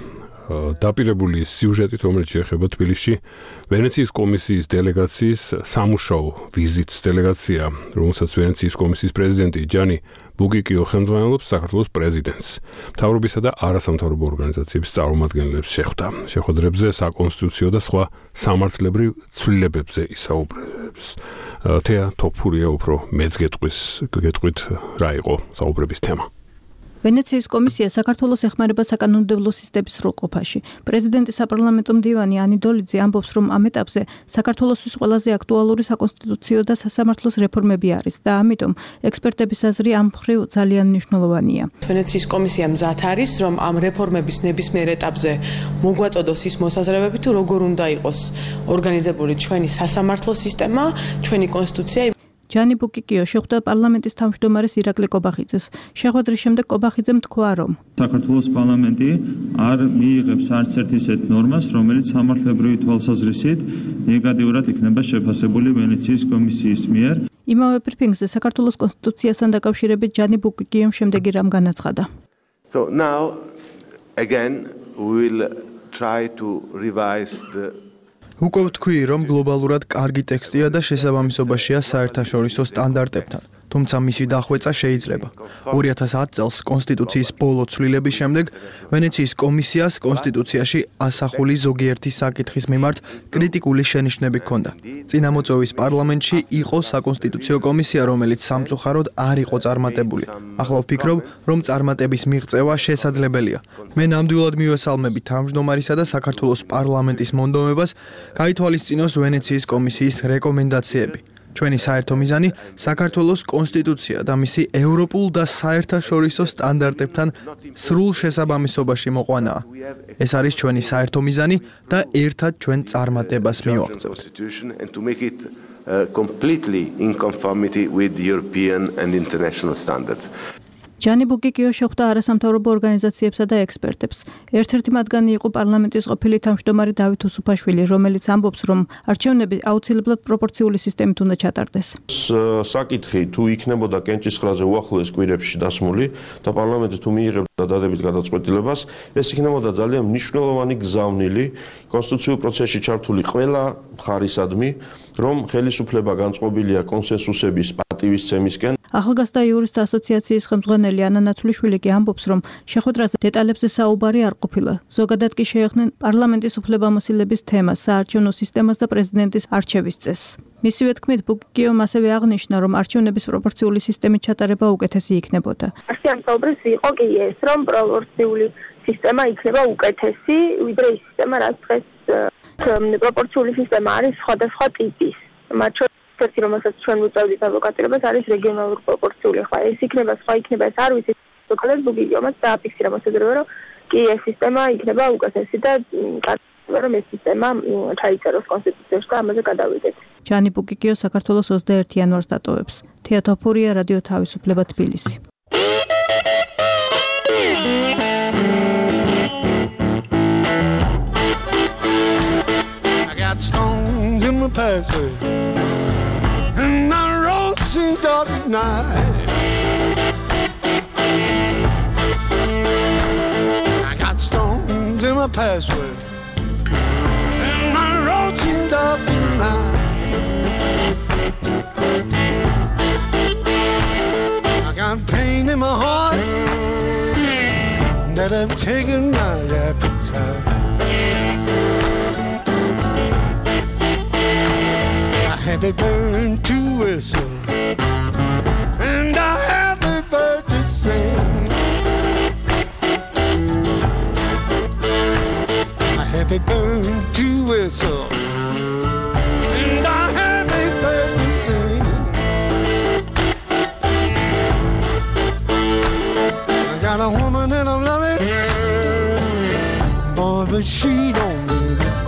S2: დაპირებული სიუჟეტით, რომელიც შეეხება თბილისში ვენეციის კომისიის დელეგაციის სამუშაო ვიზიტს. დელეგაცია, რომელსაც ვენეციის კომისიის პრეზიდენტი ჯანი ბუკიკიო ხელმძღვანელობს, საქართველოს პრეზიდენტს, მთავრობისა და არასამთავრობო ორგანიზაციების წარმომადგენლებს შეხვდა. შეხვედრებზე საკონსტიტუციო და სხვა სამართლებრივ ცვლილებებზე ისაუბრებს. თეა თოფურია უფრო მეც გეტყვის, გეტყვით რა იყო საუბრების თემა.
S3: ვენეციის კომისია საქართველოს ეხმარება საკანონმდებლო სისტემის სრულყოფაში. პრეზიდენტის საპარლამენტო მდივანი ანი დოლიძე ამბობს, რომ ამ ეტაპზე საქართველოსთვის ყველაზე აქტუალური საკონსტიტუციო და სასამართლოს რეფორმები არის და ამიტომ ექსპერტების აზრი ამ მხრივ ძალიან მნიშვნელოვანია.
S4: ვენეციის კომისია მზად არის, რომ ამ რეფორმების ნებისმიერ ეტაპზე მოგვაწოდოს ის მოსაზრებები, თუ როგორ უნდა იყოს ორგანიზებული ჩვენი სასამართლო სისტემა, ჩვენი კონსტიტუცია. ჯანი ბუკიკიო შეხვდა პარლამენტის თავმჯდომარეს ირაკლი კობახიძეს. შეხვედრის შემდეგ კობახიძემ თქვა, რომ
S5: საქართველოს პარლამენტი არ მიიღებს არც ერთ ისეთ ნორმას, რომელიც სამართლებრივი თვალსაზრისით ნეგატიურად იქნება შეფასებული ვენეციის კომისიის მიერ.
S3: იმავე ბრიფინგზე საქართველოს კონსტიტუციასთან დაკავშირებით ჯანი ბუკიკიომ შემდეგი რამ განაცხადა.
S9: So now again we will try to revise the
S13: უკვე ვთქვი, რომ გლობალურად კარგი ტექსტია და შესაბამისობაშია საერთაშორისო სტანდარტებთან, თუმცა მისი დახვეწა შეიძლება. ორი ათას ათი წელს კონსტიტუციის ბოლო ცვლილების შემდეგ ვენეციის კომისიას კონსტიტუციაში ასახული ზოგიერთი საკითხის მიმართ კრიტიკული შენიშვნები ჰქონდა. წინამოწვევის პარლამენტში იყო საკონსტიტუციო კომისია, რომელიც სამწუხაროდ არ იყო წარმატებული. ახლა ვფიქრობ, რომ წარმატების მიღწევა შესაძლებელია. მე ნამდვილად მივესალმები თავმჯდომარისა და საქართველოს პარლამენტის მონდომებას გაითვალისწინოს ვენეციის კომისიის რეკომენდაციები. ჩვენი საერთო მიზანი საქართველოს კონსტიტუცია და მისი ევროპულ და საერთაშორისო სტანდარტებთან სრულ შესაბამისობაში მოყვანაა. ეს არის ჩვენი საერთო მიზანი და ერთად ჩვენ წარმატებას მივაღწევთ.
S9: completely in conformity with European and international standards.
S3: ჯანი ბუკიკიო შეხვდა არასამთავრობო ორგანიზაციებსა და ექსპერტებს. ერთ-ერთი მათგანი იყო პარლამენტის ყოფილი თავმჯდომარე დავით უსუფაშვილი, რომელიც ამბობს, რომ არჩევნები აუცილებლად პროპორციული სისტემით უნდა ჩატარდეს.
S10: საკითხი თუ იქნებოდა კენჭისყრაზე უახლოეს კვირებში დასმული და პარლამენტი თუ მიიღებდა დადებით გადაწყვეტილებას, ეს იქნებოდა ძალიან მნიშვნელოვანი გზავნილი კონსტიტუციურ პროცესში ჩართული ყველა მხარისადმი, რომ ხელისუფლება განწყობილია კონსენსუსების პატივისცემისკენ.
S3: ახალგაზრდა იურისტთა ასოციაციის ხელმძღვანელი ანა ნაცვლიშვილი კი ამბობს, რომ შეხვედრაზე დეტალებზე საუბარი არ ყოფილა. ზოგადად კი შეეხნენ პარლამენტის უფლებამოსილების თემას, საარჩევნო სისტემას და პრეზიდენტის არჩევის წესს. მისივე თქმით, ბუკიკიომ ასევე აღნიშნა, რომ არჩევნების პროპორციული სისტემით ჩატარება უკეთესი იქნებოდა.
S25: ამ საუბრის იყო კი ეს, რომ პროპორციული სისტემა იქნება უკეთესი, ვიდრე ის სისტემა, რაც დღეს პროპორციული სისტემა არის სხვადასხვა ტიპის. მათ ერთი რომელსაც ჩვენ ვუწევდით ადვოკატირებას არის რეგიონალური პროპორციული. ხა ეს იქნება, სხვა იქნება, ეს არ ვიცი. ზოგადად ბუკიკიომაც დააფიქსირა მოსაზრება, რომ კი ეს სისტემა იქნება უკეთესი და კარგი, რომ ეს სისტემა ჩაიწეროს კონსტიტუციაში და ამაზე გადავიდეთ.
S3: ჯანი ბუკიკიო საქართველოს ოცდაერთი იანვარს დატოვებს. თეა თოფურია, რადიო თავისუფლება, თბილისი.
S22: And my road seemed dark as night. I got stones in my password, and my road seemed dark as night. I got pain in my heart that I've taken my appetite. Had to burn to whistle, and
S6: they burn to whistle. And I have a bird to sing. I got a woman and I'm loving, boy, but she don't mean it.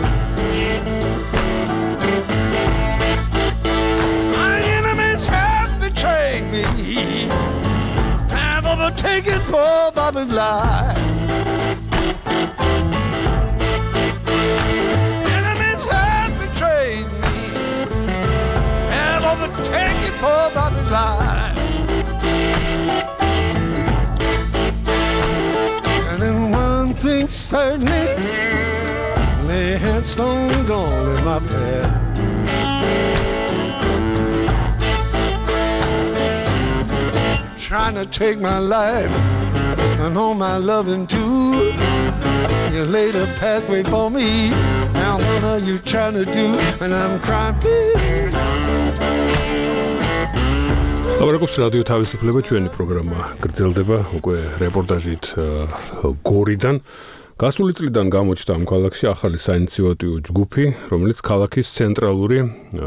S6: My enemies have betrayed me, have overtaken poor Bobby's life. Enemies have betrayed me, have overtaken poor Bobby's life. And then one thing certainly, they had stones all in my path. Trying to take my life and all my loving too. You laid a pathway for me. Now what are you trying to do? And I'm crying, please.
S2: ლაბარაკობს რადიო თავისუფლება, ჩვენი პროგრამა გრძელდება უკვე რეპორტაჟით გორიდან. გასული წლიდან გამოჩნდა ამ ქალაქში ახალი საინიციატივო ჯგუფი, რომელიც ქალაქის ცენტრალური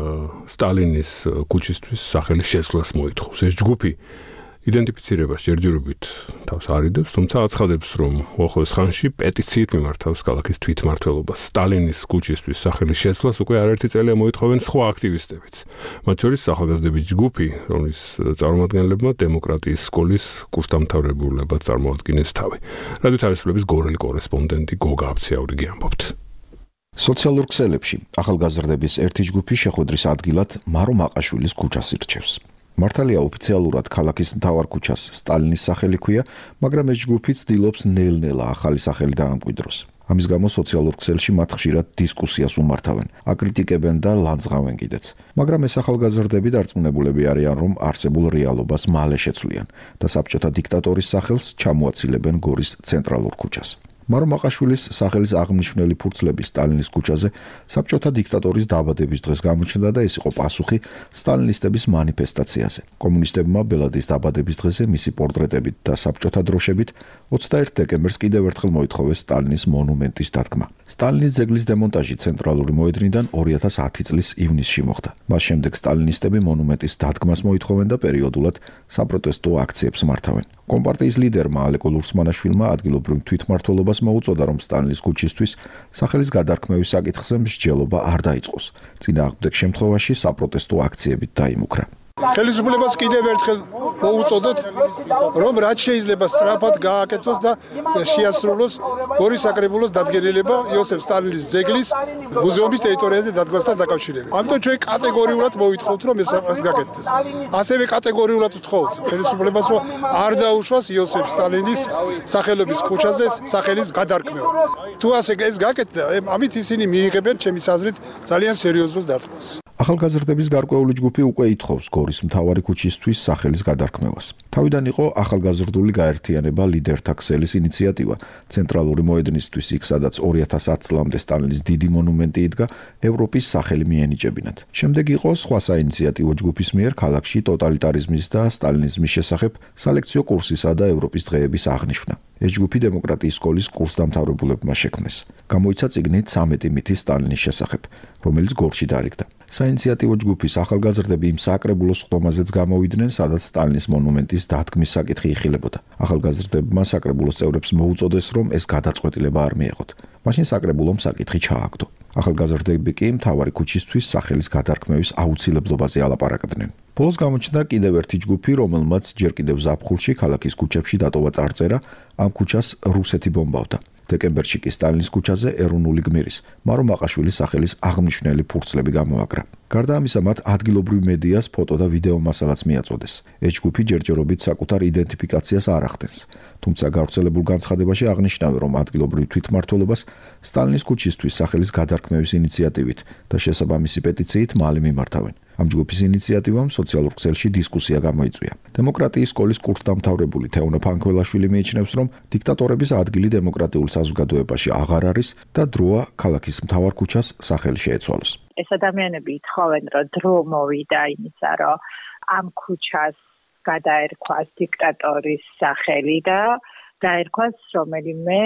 S2: სტალინის ქუჩისთვის სახელის შეცვლას მოითხოვს. ეს ჯგუფი იდენტიფიცირებას ჯერჯერობით თავს არიდებს, თუმცა აცხადებს, რომ უახლოეს ხანში პეტიციით მიმართავს ქალაქის თვითმმართველობას სტალინის ქუჩისთვის სახელის შეცვლას უკვე არაერთი წელია მოითხოვენ სხვა აქტივისტებიც. მათ შორის ახალგაზრდების ჯგუფი, რომლის წარმომადგენლებმა დემოკრატიის სკოლის კურსდამთავრებულებად წარმოადგენს თავი. რადიო თავისუფლების გორელი კორესპონდენტი გოგა აბციაურიგი ამბობთ.
S7: სოციალურ ქსელებში ახალგაზრდების ერთი ჯგუფი შეხვედრის ადგილად მარო მაყაშვილის ქუჩას ირჩევს. მართალია ოფიციალურად ქალაქის მთავარ ქუჩას სტალინის სახელი ქვია, მაგრამ ეს ჯგუფი ცდილობს ნელ-ნელა ახალი სახელი დაამკვიდროს. ამის გამო სოციალურ ქსელში მათ ხშირად დისკუსიას უმართავენ, აკრიტიკებენ და ლანძღავენ კიდეც. მაგრამ ეს ახალგაზრდები დარწმუნებულები არიან, რომ არსებულ რეალობას მალე შეცვლიან და საბჭოთა დიქტატორის სახელს ჩამოაცილებენ გორის ცენტრალურ ქუჩას. მარო მაყაშვილის სახელის აღნიშნული ფურცლები სტალინის ქუჩაზე საბჭოთა დიქტატორის დაბადების დღეს გამოჩნდა და ეს იყო პასუხი სტალინისტების მანიფესტაციაზე. კომუნისტებმა ბელადის დაბადების დღეზე მისი პორტრეტებით და საბჭოთა დროშებით ოცდაერთი დეკემბერს კიდევ ერთხელ მოითხოვეს სტალინის მონუმენტის დადგმა. სტალინის ძეგლის დემონტაჟი ცენტრალური მოედნიდან ორი ათას ათი წლის ივნისში მოხდა. მას შემდეგ სტალინისტები მონუმენტის დადგმას მოითხოვენ და პერიოდულად საპროტესტო აქციებს მართავენ. კომპარტიის ლიდერმა ალეკო ლურსმანაშვილმა ადგილობრივ თვითმმართველობას მოუწოდა, რომ სტალინის ქუჩისთვის სახელის გადარქმევის საკითხზე მსჯელობა არ დაიწყოს. წინააღმდეგ შემთხვევაში საპროტესტო აქციებით დაიმუქრა.
S13: ხელისუფლებას კიდევ ერთხელ მოუწოდოთ, რომ რაც შეიძლება სწრაფად გააკეთოს და შეასრულოს გორის საკრებულოს დადგენილება იოსებ სტალინის ძეგლის მუზეუმის ტერიტორიაზე დადგმასთან დაკავშირებით. ამიტომ ჩვენ კატეგორიულად მოვითხოვთ, რომ ეს გაკეთდეს. ასევე კატეგორიულად ვთხოვთ ხელისუფლებას, რომ არ დაუშვას იოსებ სტალინის სახელობის ქუჩაზე სახელის გადარქმევა. თუ ასე ეს გაკეთდა, ამით ისინი მიიღებენ ჩემის აზრით ძალიან სერიოზულ დარტყმას.
S7: ახალგაზრდების გარკვეული ჯგუფი უკვე ითხოვს გორის მთავარი ქუჩისთვის სახელის გადარქმევას. თავიდან იყო ახალგაზრდული გაერთიანება ლიდერთა ქსელის ინიციატივა ცენტრალური მოედნისთვის, იქ სადაც ორი ათას ათ წლამდე სტალინის დიდი მონუმენტი იდგა, ევროპის სახელი მიენიჭებინათ. შემდეგ იყო სხვა საინიციატივო ჯგუფის მიერ ქალაქში ტოტალიტარიზმის და სტალინიზმის შესახებ სალექციო კურსისა და ევროპის დღეების აღნიშვნა. ეს ჯგუფი დემოკრატიის სკოლის კურსდამთავრებულებმა შექმნეს. გამოიცა წიგნი ცამეტი მითი სტალინის შესახებ, რომელიც გორში დარიგდა. საინიციატივო ჯგუფის ახალგაზრდები იმ საკრებულოს ხდომაზეც გამოვიდნენ, სადაც სტალინის მონუმენტის დადგმის საკითხი იხილებოდა. ახალგაზრდებმა საკრებულოს წევრებს მოუწოდეს, რომ ეს გადაწყვეტილება არ მიეღოთ. მაშინ საკრებულომ საკითხი ჩააგდო. ახალგაზრდები კი მთავარი ქუჩისთვის სახელის გადარქმევის აუცილებლობაზე ალაპარაკდნენ. ბოლოს გამოჩნდა კიდევ ერთი ჯგუფი, რომელმაც ჯერ კიდევ ზაფხულში ქალაქის ქუჩებში დატოვა წარწერა, ამ ქუჩას რუსეთი ბომბავდა. დეკემბერში კი სტალინის ქუჩაზე ეროვნული გმირის მარო მაყაშვილის სახელის აღნიშნული ფურცლები გამოაკრა. გარდა ამისა, მათ ადგილობრივ მედიას ფოტო და ვიდეო მასალაც მიაწოდეს. ეს ჯგუფი ჯერჯერობით საკუთარ იდენტიფიკაციას არ ახდენს, თუმცა გავრცელებულ განცხადებაში აღნიშნავენ, რომ ადგილობრივ თვითმმართველობას სტალინის ქუჩისთვის სახელის გადარქმევის ინიციატივით და შესაბამისი პეტიციით მალე მიმართავენ. ამ ჯგუფის ინიციატივამ სოციალურ ქსელში დისკუსია გამოიწვია. დემოკრატიის სკოლის კურსდამთავრებული თეონო ფანქველაშვილი მიიჩნევს, რომ დიქტატორების ადგილი დემოკრატიულ საზოგადოებაში აღარ არის და დროა ქალაქის მთავარ ქუჩას სახელი შეეცვალოს.
S11: ეს ადამიანები ითხოვენ, რომ დრო მოვიდა იმისა, რომ ამ ქუჩას გადაერქვას დიქტატორის სახელი და დაერქვას რომელიმე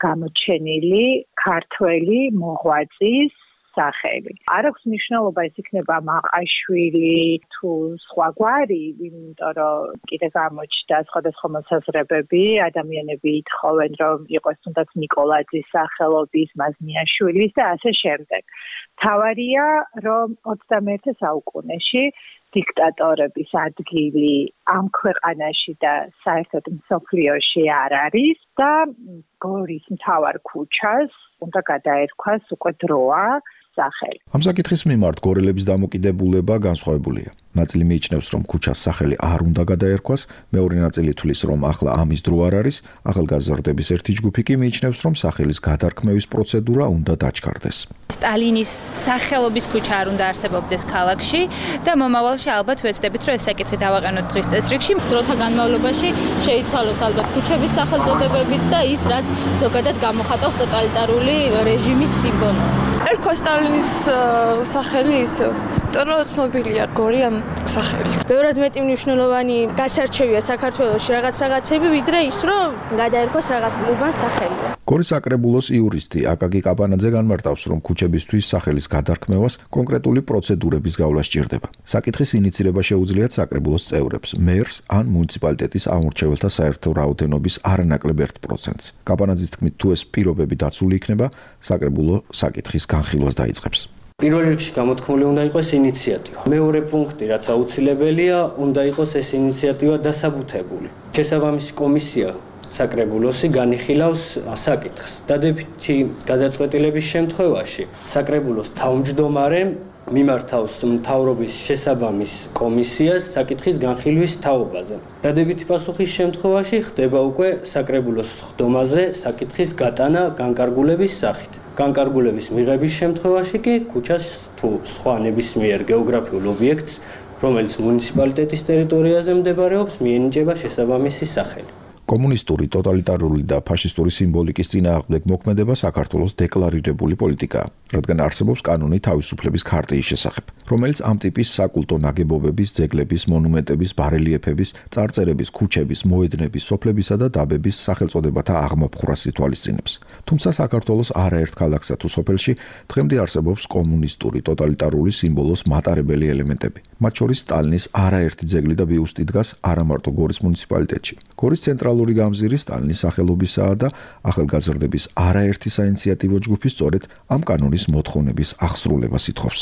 S11: გამოჩენილი ქართველი მოღვაწის სახელი. არ აქვს მნიშვნელობა ის იქნება მაყაშვილი თუ სხვა გვარი, იმიტომ რომ კიდე გამოჩნდა სხვადასხვა მოსაზრებები, ადამიანები ითხოვენ რომ იყოს თუნდაც ნიკოლაძის სახელობის, მაზნიაშვილის და ასე შემდეგ. თავარია რომ ოცდამეერთე საუკუნეში დიქტატორების ადგილი ამ ქვეყანაში და საერთოდ მსოფლიოში არ არის და გორის მთავარ ქუჩას უნდა გადაერქვას უკვე დროა სახელი.
S7: ამ საკითხის მიმართ გორელების დამოკიდებულება განსხვავებულია. ნაწილი მიიჩნევს, რომ ქუჩას სახელი არ უნდა გადაერქვას, მეორე ნაწილი თვლის, რომ ახლა ამის დრო არ არის, ახალგაზრდების ერთი ჯგუფი კი მიიჩნევს, რომ სახელის გადარქმევის პროცედურა უნდა დაჩქარდეს.
S1: სტალინის სახელობის ქუჩა არ უნდა არსებობდეს ქალაქში და მომავალში ალბათ ვეცდებით, რომ ეს საკითხი დავაყენოთ დღის წესრიგში.
S20: დროთა განმავლობაში შეიცვალოს ალბათ ქუჩების სახელწოდებებიც და ის, რაც ზოგადად გამოხატავს ტოტალიტარული რეჟიმის სიმბოლოებს.
S12: ერქვა სტალინის სახელი ისე იმიტომ რომ ცნობილია გორი ამ სახელით. ბევრად მეტი მნიშვნელოვანი გასარჩევია საქართველოში რაღაც რაღაცები, ვიდრე ის, რომ გადაერქვას რაღაც უბან სახელი.
S7: გორის საკრებულოს იურისტი აკაკი კაპანაძე განმარტავს, რომ ქუჩებისთვის სახელის გადარქმევას კონკრეტული პროცედურების გავლა სჭირდება. საკითხის ინიცირება შეუძლიათ საკრებულოს წევრებს, მერს ან მუნიციპალიტეტის ამორჩეველთა საერთო რაოდენობის არანაკლებ ერთ პროცენტს. კაპანაძის თქმით, თუ ეს პირობები დაცული იქნება, საკრებულო საკითხის განხილვას დაიწყებს.
S15: პირველ რიგში გამოთქმული უნდა იყოს ინიციატივა. მეორე პუნქტი, რაც აუცილებელია, უნდა იყოს ეს ინიციატივა დასაბუთებული. შესაბამისი კომისია საკრებულოსი განიხილავს საკითხს. დადებითი გადაწყვეტილების შემთხვევაში საკრებულოს თავმჯდომარე მიმართავს მთავრობის შესაბამის კომისიას საკითხის განხილვის თაობაზე. დადებითი პასუხის შემთხვევაში ხდება უკვე საკრებულოს ხდომაზე საკითხის გატანა განკარგულების სახით. განკარგულების მიღების შემთხვევაში კი ქუჩას თუ სხვა ნებისმიერ გეოგრაფიულ ობიექტს, რომელიც მუნიციპალიტეტის ტერიტორიაზე მდებარეობს, მიენიჭება შესაბამისი სახელი. კომუნისტური, ტოტალიტარული და ფაშისტური სიმბოლიკის წინააღმდეგ მოქმედება საქართველოს დეკლარირებული პოლიტიკაა, რადგან არსებობს კანონი თავისუფლების ქარტიის შესახებ, რომელიც ამ ტიპის საკულტო ნაგებობების, ძეგლების, მონუმენტების, ბარელიეფების, წარწერების, ქუჩების, მოედნების, სოფლებისა და დაბების სახელწოდებათა აღმოფხვრას ითვალისწინებს. თუმცა საქართველოს არაერთ ქალაქსა თუ სოფელში დღემდე არსებობს კომუნისტური, ტოტალიტარული სიმბოლოს მატარებელი ელემენტები. მათ შორის სტალინის არაერთი ძეგლი და ბიუსტი დგას არა მარტო გორის მუნიციპალიტეტში. გორის ცენტრალური გამზირი სტალინის სახელობისაა და ახალგაზრდების არაერთი საინიციატივო ჯგუფი სწორედ ამ კანონის მოთხოვნების აღსრულებას ითხოვს.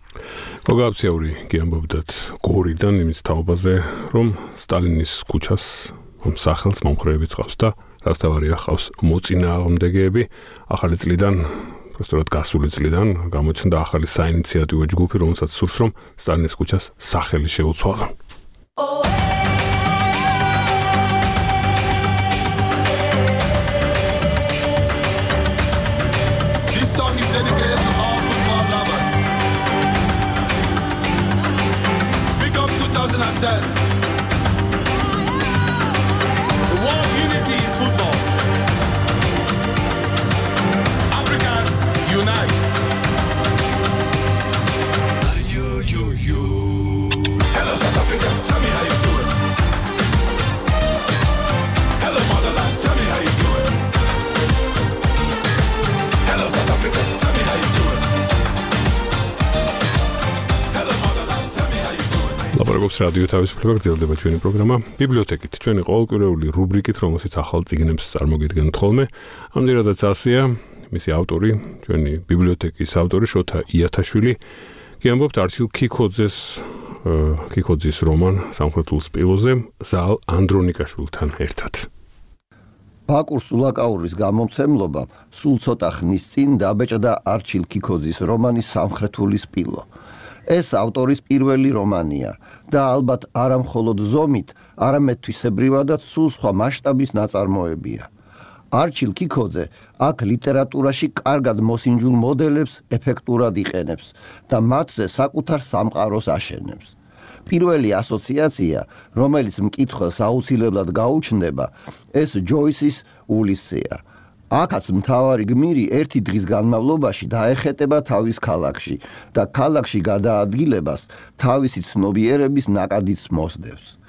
S2: გოგაბციური გიამბობდათ გორიდან იმის თაობაზე, რომ სტალინის ქუჩას სახელს მომხრეები წყავს და რასთავარია ხავს მოწინააღმდეგეები. ახალი წლიდან სწორედ გასული წლიდან გამოჩნდა ახალი საინიციატივო ჯგუფი, რომელსაც სურს, რომ სტალინის ქუჩას სახელი შეუცვალონ.
S16: ten. The war of unity is football. Africans unite. You, you, you. Hello South Africa, tell me how you doing. Hello motherland, tell me how you doing. Hello South Africa, tell me how you doing.
S2: ლაპარაკობს რადიო თავისუფლება, გრძელდება ჩვენი პროგრამა ბიბლიოთეკით, ჩვენი ყოველკვირეული რუბრიკით, რომელშიც ახალ წიგნებს წარმოგიდგენთ ხოლმე. ამდენადაც ასეა მისი ავტორი, ჩვენი ბიბლიოთეკის ავტორი შოთა იათაშვილი. გიამბობთ არჩილ ქიქოძეს ქიქოძის რომან სამხრეთულ სპილოზე ზალ ანდრონიკაშვილთან ერთად.
S17: ბაკურ სულაკაურის გამომცემლობა სულ ცოტა ხნის წინ დაბეჭდა არჩილ ქიქოძის რომანი სამხრეთული სპილო. ეს ავტორის პირველი რომანია და ალბათ არა მხოლოდ ზომით, არამედ თვისებრივადაც სულ სხვა მასშტაბის ნაწარმოებია. არჩილ ქიქოძე აქ ლიტერატურაში კარგად მოსინჯულ მოდელებს ეფექტურად იყენებს და მათზე საკუთარ სამყაროს აშენებს. პირველი ასოციაცია, რომელიც მკითხველს აუცილებლად გაუჩნდება, ეს ჯოისის ულისეა. აქაც მთავარი გმირი ერთი დღის განმავლობაში დაეხეტება თავის ქალაქში და ქალაქში გადაადგილებას თავისი ცნობიერების ნაკადიც მოსდევს.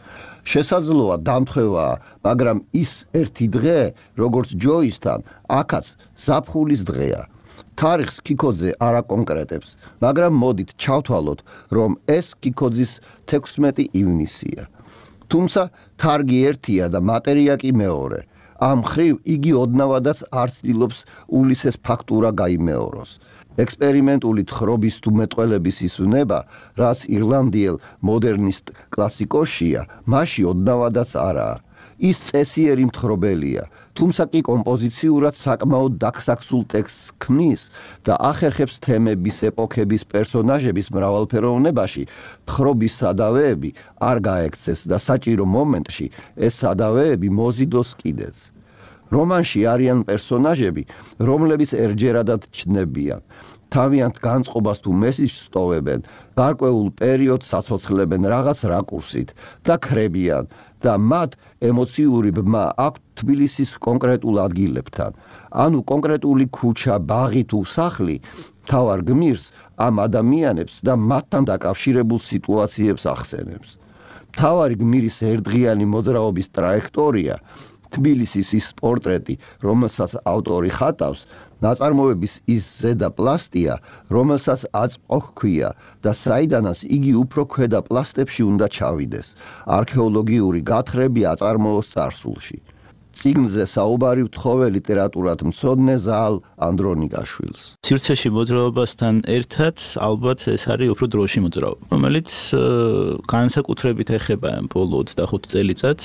S17: შესაძლოა დამთხევაა, მაგრამ ის ერთი დღე, როგორც ჯოისთან, აქაც ზაფხულის დღეა. თარიღს კიკოძე არ აკონკრეტებს, მაგრამ მოდით ჩავთვალოთ, რომ ეს კიკოძის თექვსმეტი ივნისია. თუმცა თარგი ერთია და მატერია კი მეორე. ამ ხრივ იგი ოდნავადაც არ ცდილობს ულისეს ფაქტურა გაიმეოროს. ექსპერიმენტული თხრობის თუ მეტყველების ის უნება, რაც ირლანდიელ მოდერნისტ კლასიკოსია, მასში ოდნავადაც არაა. ის წესიერი მთხრობელია, თუმცა კი კომპოზიციურად საკმაოდ დაქსაქსულ ტექსტს ქმნის და ახერხებს თემების, ეპოქების, პერსონაჟების მრავალფეროვნებაში თხრობის სადავეები არ გაექცეს და საჭირო მომენტში ეს სადავეები მოზიდოს კიდეც. რომანში არიან პერსონაჟები, რომლებიც ერჯერადად ჩნდებიან. თავიანთ განწყობას თუ მესიჯს სტოვებენ, გარკვეულ პერიოდს აცოცხლებენ რაღაც რაკურსით და ქრებიან და მათ ემოციური ბმა აქვთ თბილისის კონკრეტულ ადგილებთან. ანუ კონკრეტული ქუჩა, ბაღი თუ სახლი თავარ გმირს ამ ადამიანებს და მათთან დაკავშირებულ სიტუაციებს ახსენებს. თავარი გმირის ერთდღიანი მოძრაობის ტრაექტორია, თბილისის ის პორტრეტი, რომელსაც ავტორი ხატავს, ნაწარმოების ის ზედა პლასტია, რომელსაც აწმყო ჰქვია და საიდანაც იგი უფრო ქვედა პლასტებში უნდა ჩავიდეს. არქეოლოგიური გათხრები აწარმოოს წარსულში. წიგნზე საუბარი ვთხოვე ლიტერატურად მცოდნე ზაალ ანდრონიკაშვილს.
S14: სივრცეში მოძრაობასთან ერთად ალბათ ეს არის უფრო დროში მოძრაობა, რომელიც განსაკუთრებით ეხება ამ ბოლო ოცდახუთ წელიწადს.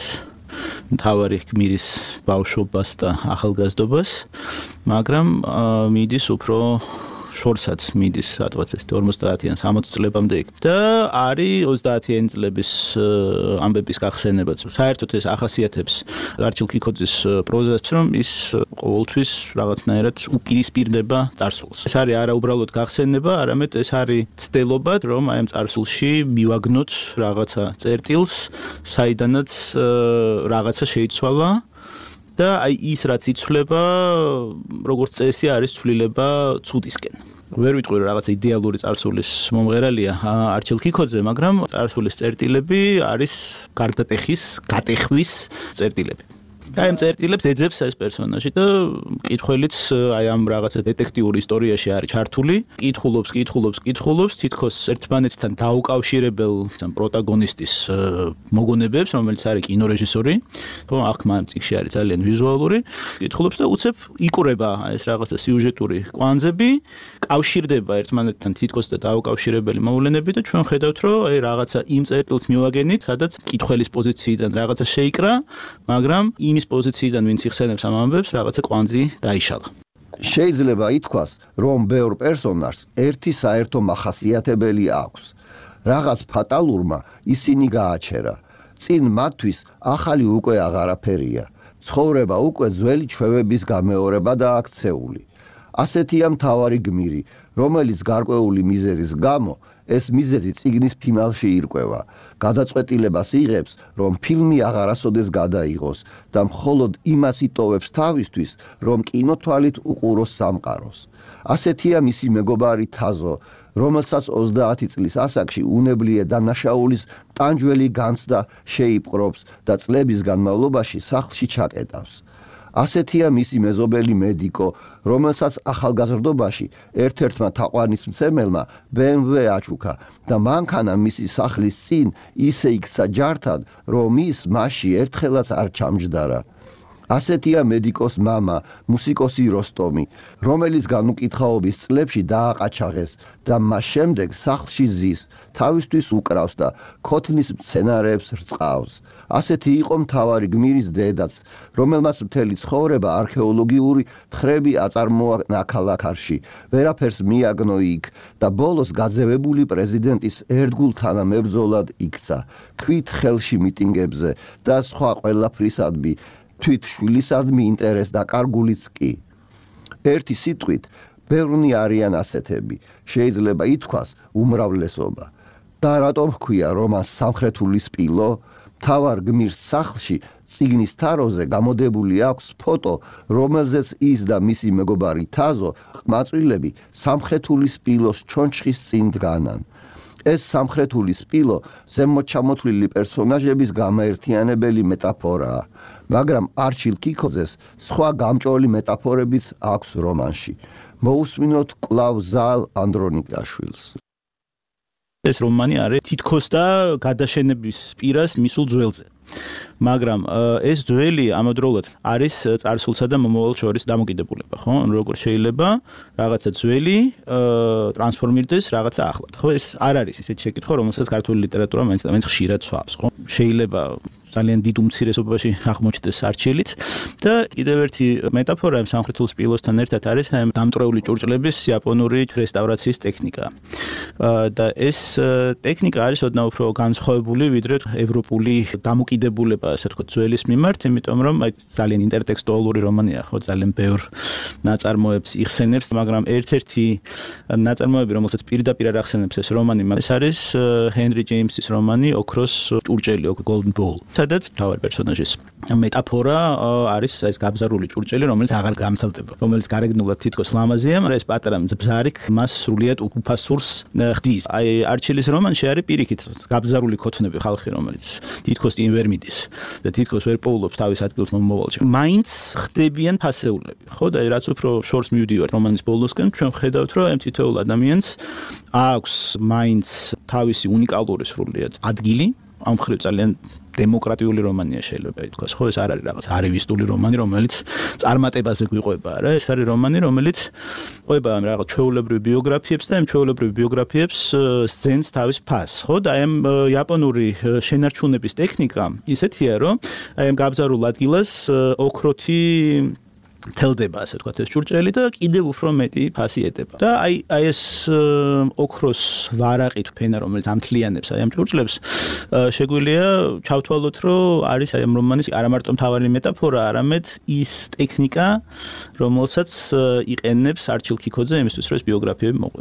S14: მთავარი გმირის ბავშვობას და ახალგაზრდობას, მაგრამ მიდის უფრო შორსაც მიდის სადღაც ეს ორმოცდაათიან სამოცი წლებამდე იქ. და არის ოცდაათიანი წლების ამბების გახსენებაც. საერთოდ ეს ახასიათებს არჩილ კიკოძის პროზას, რომ ის ყოველთვის რაღაცნაირად უპირისპირდება წარსულს. ეს არის არა უბრალოდ გახსენება, არამედ ეს არის ცდელობა, რომ აი ამ წარსულში მივაგნოთ რაღაცა წერტილს, საიდანაც რაღაცა შეიცვალა. და აი ის რაც იცვლება, როგორც წესი არის ცვლილება ცუდისკენ. ვერ ვიტყვი რომ რაღაცა იდეალური წარსულის მომღერალია არჩილ კიკოძე, მაგრამ წარსულის წერტილები არის გარდატეხის, გატეხვის წერტილები. აი ამ წერტილებს ეძებს ეს პერსონაჟი და მკითხველიც აი ამ რაღაცა დეტექტიური ისტორიაში არის ჩართული, კითხულობს, კითხულობს, კითხულობს, თითქოს ერთმანეთთან დაუკავშირებელ ამ პროტაგონისტის მოგონებებს, რომელიც არის კინორეჟისორი, თუმცა აქ მან წიგში არის ძალიან ვიზუალური, კითხულობს და უცებ იკურება ეს რაღაცა სიუჟეტური კვანძები, კავშირდება ერთმანეთთან თითქოს და დაუკავშირებელი მოვლენები და ჩვენ ხედავთ, რომ აი რაღაცა იმ წერტილს მივაგენით, სადაც კითხველის პოზიციიდან რაღაცა შეიკრა, მაგრამ იმის პოზიციიდან ვინც იხსენებს ამ ამბებს, რაღაცა კვანძი დაიშალა.
S17: შეიძლება ითქვას, რომ ბევრ პერსონაჟს ერთი საერთო მახასიათებელი აქვს. რაღაც ფატალურმა ისინი გააჩერა. წინ მათთვის ახალი უკვე აღარაფერია. ცხოვრება უკვე ძველი ჩვევების გამეორება და აქცეული. ასეთია მთავარი გმირი, რომელიც გარკვეული მიზეზის გამო ეს მიზეზი წიგნის ფინალში ირკვევა. გადაწყვეტილებას იღებს, რომ ფილმი აღარასოდეს გადაიღოს და მხოლოდ იმას იტოვებს თავისთვის, რომ კინოთვალით უყუროს სამყაროს. ასეთია მისი მეგობარი თაზო, რომელსაც ოცდაათი წლის ასაკში უნებლიე დანაშაულის ტანჯველი განცდა შეიპყრობს და წლების განმავლობაში სახლში ჩაკეტავს. ასეთია მისი მეზობელი მედიკო, რომელსაც ახალგაზრდობაში ერთ-ერთმა თაყვანისმცემელმა ბე ემ ვე აჩუქა და მანქანა მისი სახლის წინ ისე იქცა ჯართად, რომ ის მასში ერთხელაც არ ჩამჯდარა. ასეთია მედიკოს მამა, მუსიკოსი როსტომი, რომელიც განუკითხაობის წლებში დააყაჩაღეს და მას შემდეგ სახლში ზის, თავისთვის უკრავს და ქოთნის მცენარეებს რწყავს. ასეთი იყო მთავარი გმირის დედაც, რომელმაც მთელი ცხოვრება არქეოლოგიური თხრები აწარმოა ნაქალაქარში, ვერაფერს მიაგნო იქ და ბოლოს გაძევებული პრეზიდენტის ერთგულ თანამებრძოლად იქცა, ქვით ხელში მიტინგებზე და სხვა ყველაფრისადმი, თვით შვილისადმი ინტერეს დაკარგულიც კი. ერთი სიტყვით, ბევრნი არიან ასეთები, შეიძლება ითქვას უმრავლესობა. და რატომ ჰქვია რომანს სამხრეთული სპილო? თავარ გმირს სახლში წიგნის თაროზე გამოდებული აქვს ფოტო, რომელზეც ის და მისი მეგობარი თაზო ყმაწვილები სამხრეთული სპილოს ჩონჩხის წინ დგანან. ეს სამხრეთული სპილო ზემოთ ჩამოთვლილი პერსონაჟების გამაერთიანებელი მეტაფორაა, მაგრამ არჩილ კიქოძეს სხვა გამჭოლი მეტაფორებიც აქვს რომანში. მოусმინოთ კვლავ ზალ ანდრონიკაშვილს.
S14: ეს რომანი არის თითქოს და გადაშენების პირას მისულ ძველზე. მაგრამ ეს ძველი ამავდროულად არის წარსულსა და მომავალ შორის დამოკიდებულება, ხო? როგორ შეიძლება რაღაცა ძველი ტრანსფორმირდეს რაღაცა ახლად, ხო? ეს არ არის ისეთი შეკითხვა, რომელსაც ქართული ლიტერატურა მაინც და მაინც ხშირად სვავს, ხო? შეიძლება ძალიან დიდ უმცირესობაში აღმოჩნდეს არჩილიც და კიდევ ერთი მეტაფორა სამხრეთულ სპილოსთან ერთად არის დამტრეული ჭურჭლების იაპონური რესტავრაციის ტექნიკა. და ეს ტექნიკა არის ოდნავ უფრო განსხვავებული ვიდრე ევროპული დამოკიდებულება, ასე ვთქვათ, ძველის მიმართ, იმიტომ რომ აი ძალიან ინტერტექსტუალური რომანია, ხო, ძალიან ბევრ ნაწარმოებს იხსენებს, მაგრამ ერთ-ერთი ნაწარმოები, რომელსაც პირდაპირ არ ახსენებს ეს რომანი, ეს არის ჰენრი ჯეიმსის რომანი ოქროს ჭურჭელი, Golden Bowl. სადაც თავი პერსონაჟის მეტაფორა არის ეს გაბზარული ჭურჭელი, რომელიც აღარ გამთელდება, რომელიც გარეგნულად თითქოს ლამაზია, მაგრამ ეს პატარა ბზარიკ მას სრულიად უფასურს ხდის. აი არჩილის რომანში არის პირიქით გაბზარული ქოთნები ხალხი, რომელიც თითქოს იმ ვერ მიდის და თითქოს ვერ პოულობს თავის ადგილს მომავალში. მაინც ხდებიან ფასეულები, ხო და რაც უფრო შორს მივდივართ რომანის ბოლოსკენ, ჩვენ ვხედავთ, რომ ამ თითოეულ ადამიანს აქვს მაინც თავისი უნიკალური სრულიად ადგილი, ამ მხრივ ძალიან დემოკრატიული რომანია შეიძლება ითქვას, ხო, ეს არ არის რაღაც არივისტული რომანი, რომელიც წარმატებაზე გვიყვება, რა, ეს არის რომანი, რომელიც ყვება ამ რაღაც ჩვეულებრივ ბიოგრაფიებს და ამ ჩვეულებრივ ბიოგრაფიებს სცენს თავის ფასს, ხო, და ამ იაპონური შენარჩუნების ტექნიკა ისეთია, რომ აი ამ გაბზარულ ადგილას ოქროთი თელდება, ასე ვთქვათ, ეს ჭურჭელი და კიდევ უფრო მეტი ფასი ეტება. და აი აი ეს ოქროს ვარაყით ფენა, რომელიც ამთლიანებს აი ამ ჭურჭლებს, შეგვიძლია ჩავთვალოთ, რომ არის აი ამ რომანის არა მარტო მთავარი მეტაფორა, არამედ ის ტექნიკა, რომელსაც იყენებს არჩილ კიქოძე იმისთვის, რომ ეს ბიოგრაფიები მოყვეს.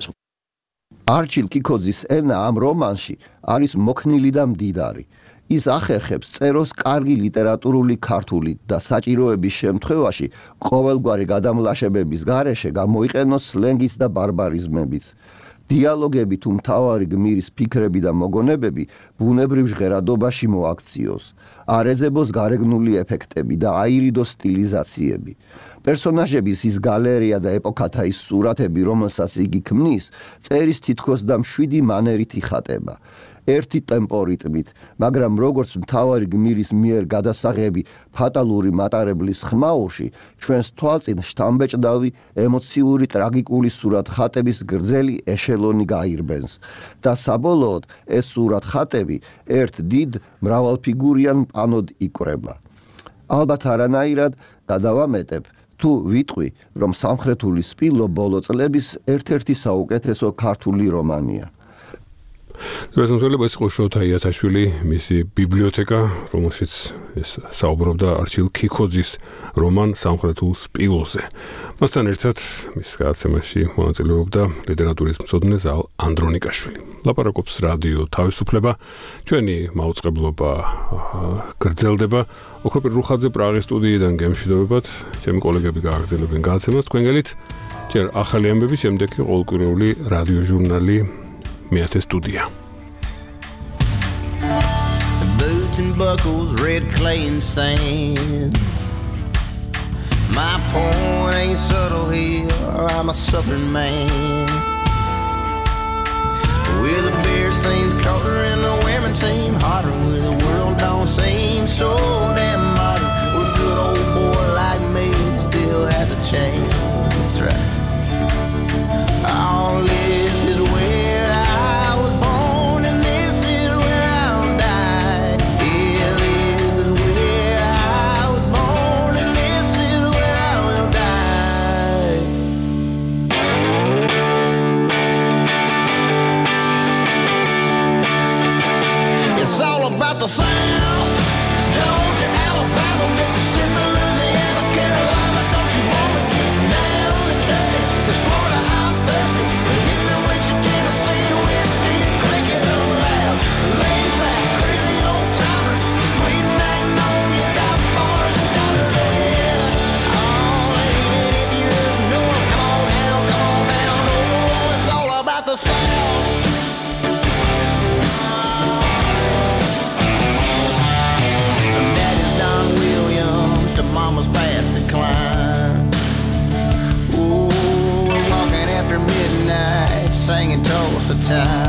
S17: არჩილ კიქოძის ენა ამ რომანში არის მოქნილი და მდიდარი. ის ახერხებს წეროს კარგი ლიტერატურული ქართული და საჭიროების შემთხვევაში ყოველგვარი გადამლაშებების გარეშე გამოიყენოს სლენგიც და ბარბარიზმებიც. დიალოგები თუ მთავარი გმირის ფიქრები და მოგონებები ბუნებრივ ჟღერადობაში მოაქციოს, არ ეძებოს გარეგნული ეფექტები და აირიდოს სტილიზაციები. პერსონაჟების ის გალერეა და ეპოქათა ის სურათები, რომელსაც იგი ქმნის, წერის თითქოს და მშვიდი მანერით იხატება. ერთი ტემპო რიტმით, მაგრამ როგორც მთავარი გმირის მიერ გადასაღები ფატალური მატარებლის ხმაურში, ჩვენს თვალწინ შთამბეჭდავი ემოციური ტრაგიკული სურათხატების გრძელი ეშელონი გაირბენს და საბოლოოდ ეს სურათხატები ერთ დიდ მრავალფიგურიან პანოდ იკვრება. ალბათ არანაირად გადავამეტებ, თუ ვიტყვი, რომ სამხრეთული სპილო ბოლო წლების ერთ-ერთი საუკეთესო ქართული რომანია.
S2: გასამწველი იყო შოთა იათაშვილი, მისი ბიბლიოთეკა, რომელშიც ეს საუბრობდა არჩილ კიქოძის რომან სამხრეთულ სპილოზე. მასთან ერთად მის გადაცემაში მონაწილეობდა ლიტერატურის მცოდნე ზალ ანდრონიკაშვილი. ლაპარაკობს რადიო თავისუფლება, ჩვენი მაუწყებლობა გრძელდება. ოქროპირ რუხაძე პრაღის სტუდიიდან გემშვიდობებად, ჩემი კოლეგები გააგრძელებენ გადაცემას თქვენგანით. ჯერ ახალი ამბები, შემდეგ კი ყოველკვირეული რადიო ჟურნალი მეათე სტუდია.
S18: Boots and buckles, red clay and sand. My point ain't subtle here, I'm a southern man. Where the beer seems colder and the women seem hotter, where the world don't seem so damn modern, where a good old boy like me still has a chance. That's right. All this is where I was born, and this is where I'll die. Yeah, this is where I was born, and this is where I will die. It's all about the sound, don't you? time.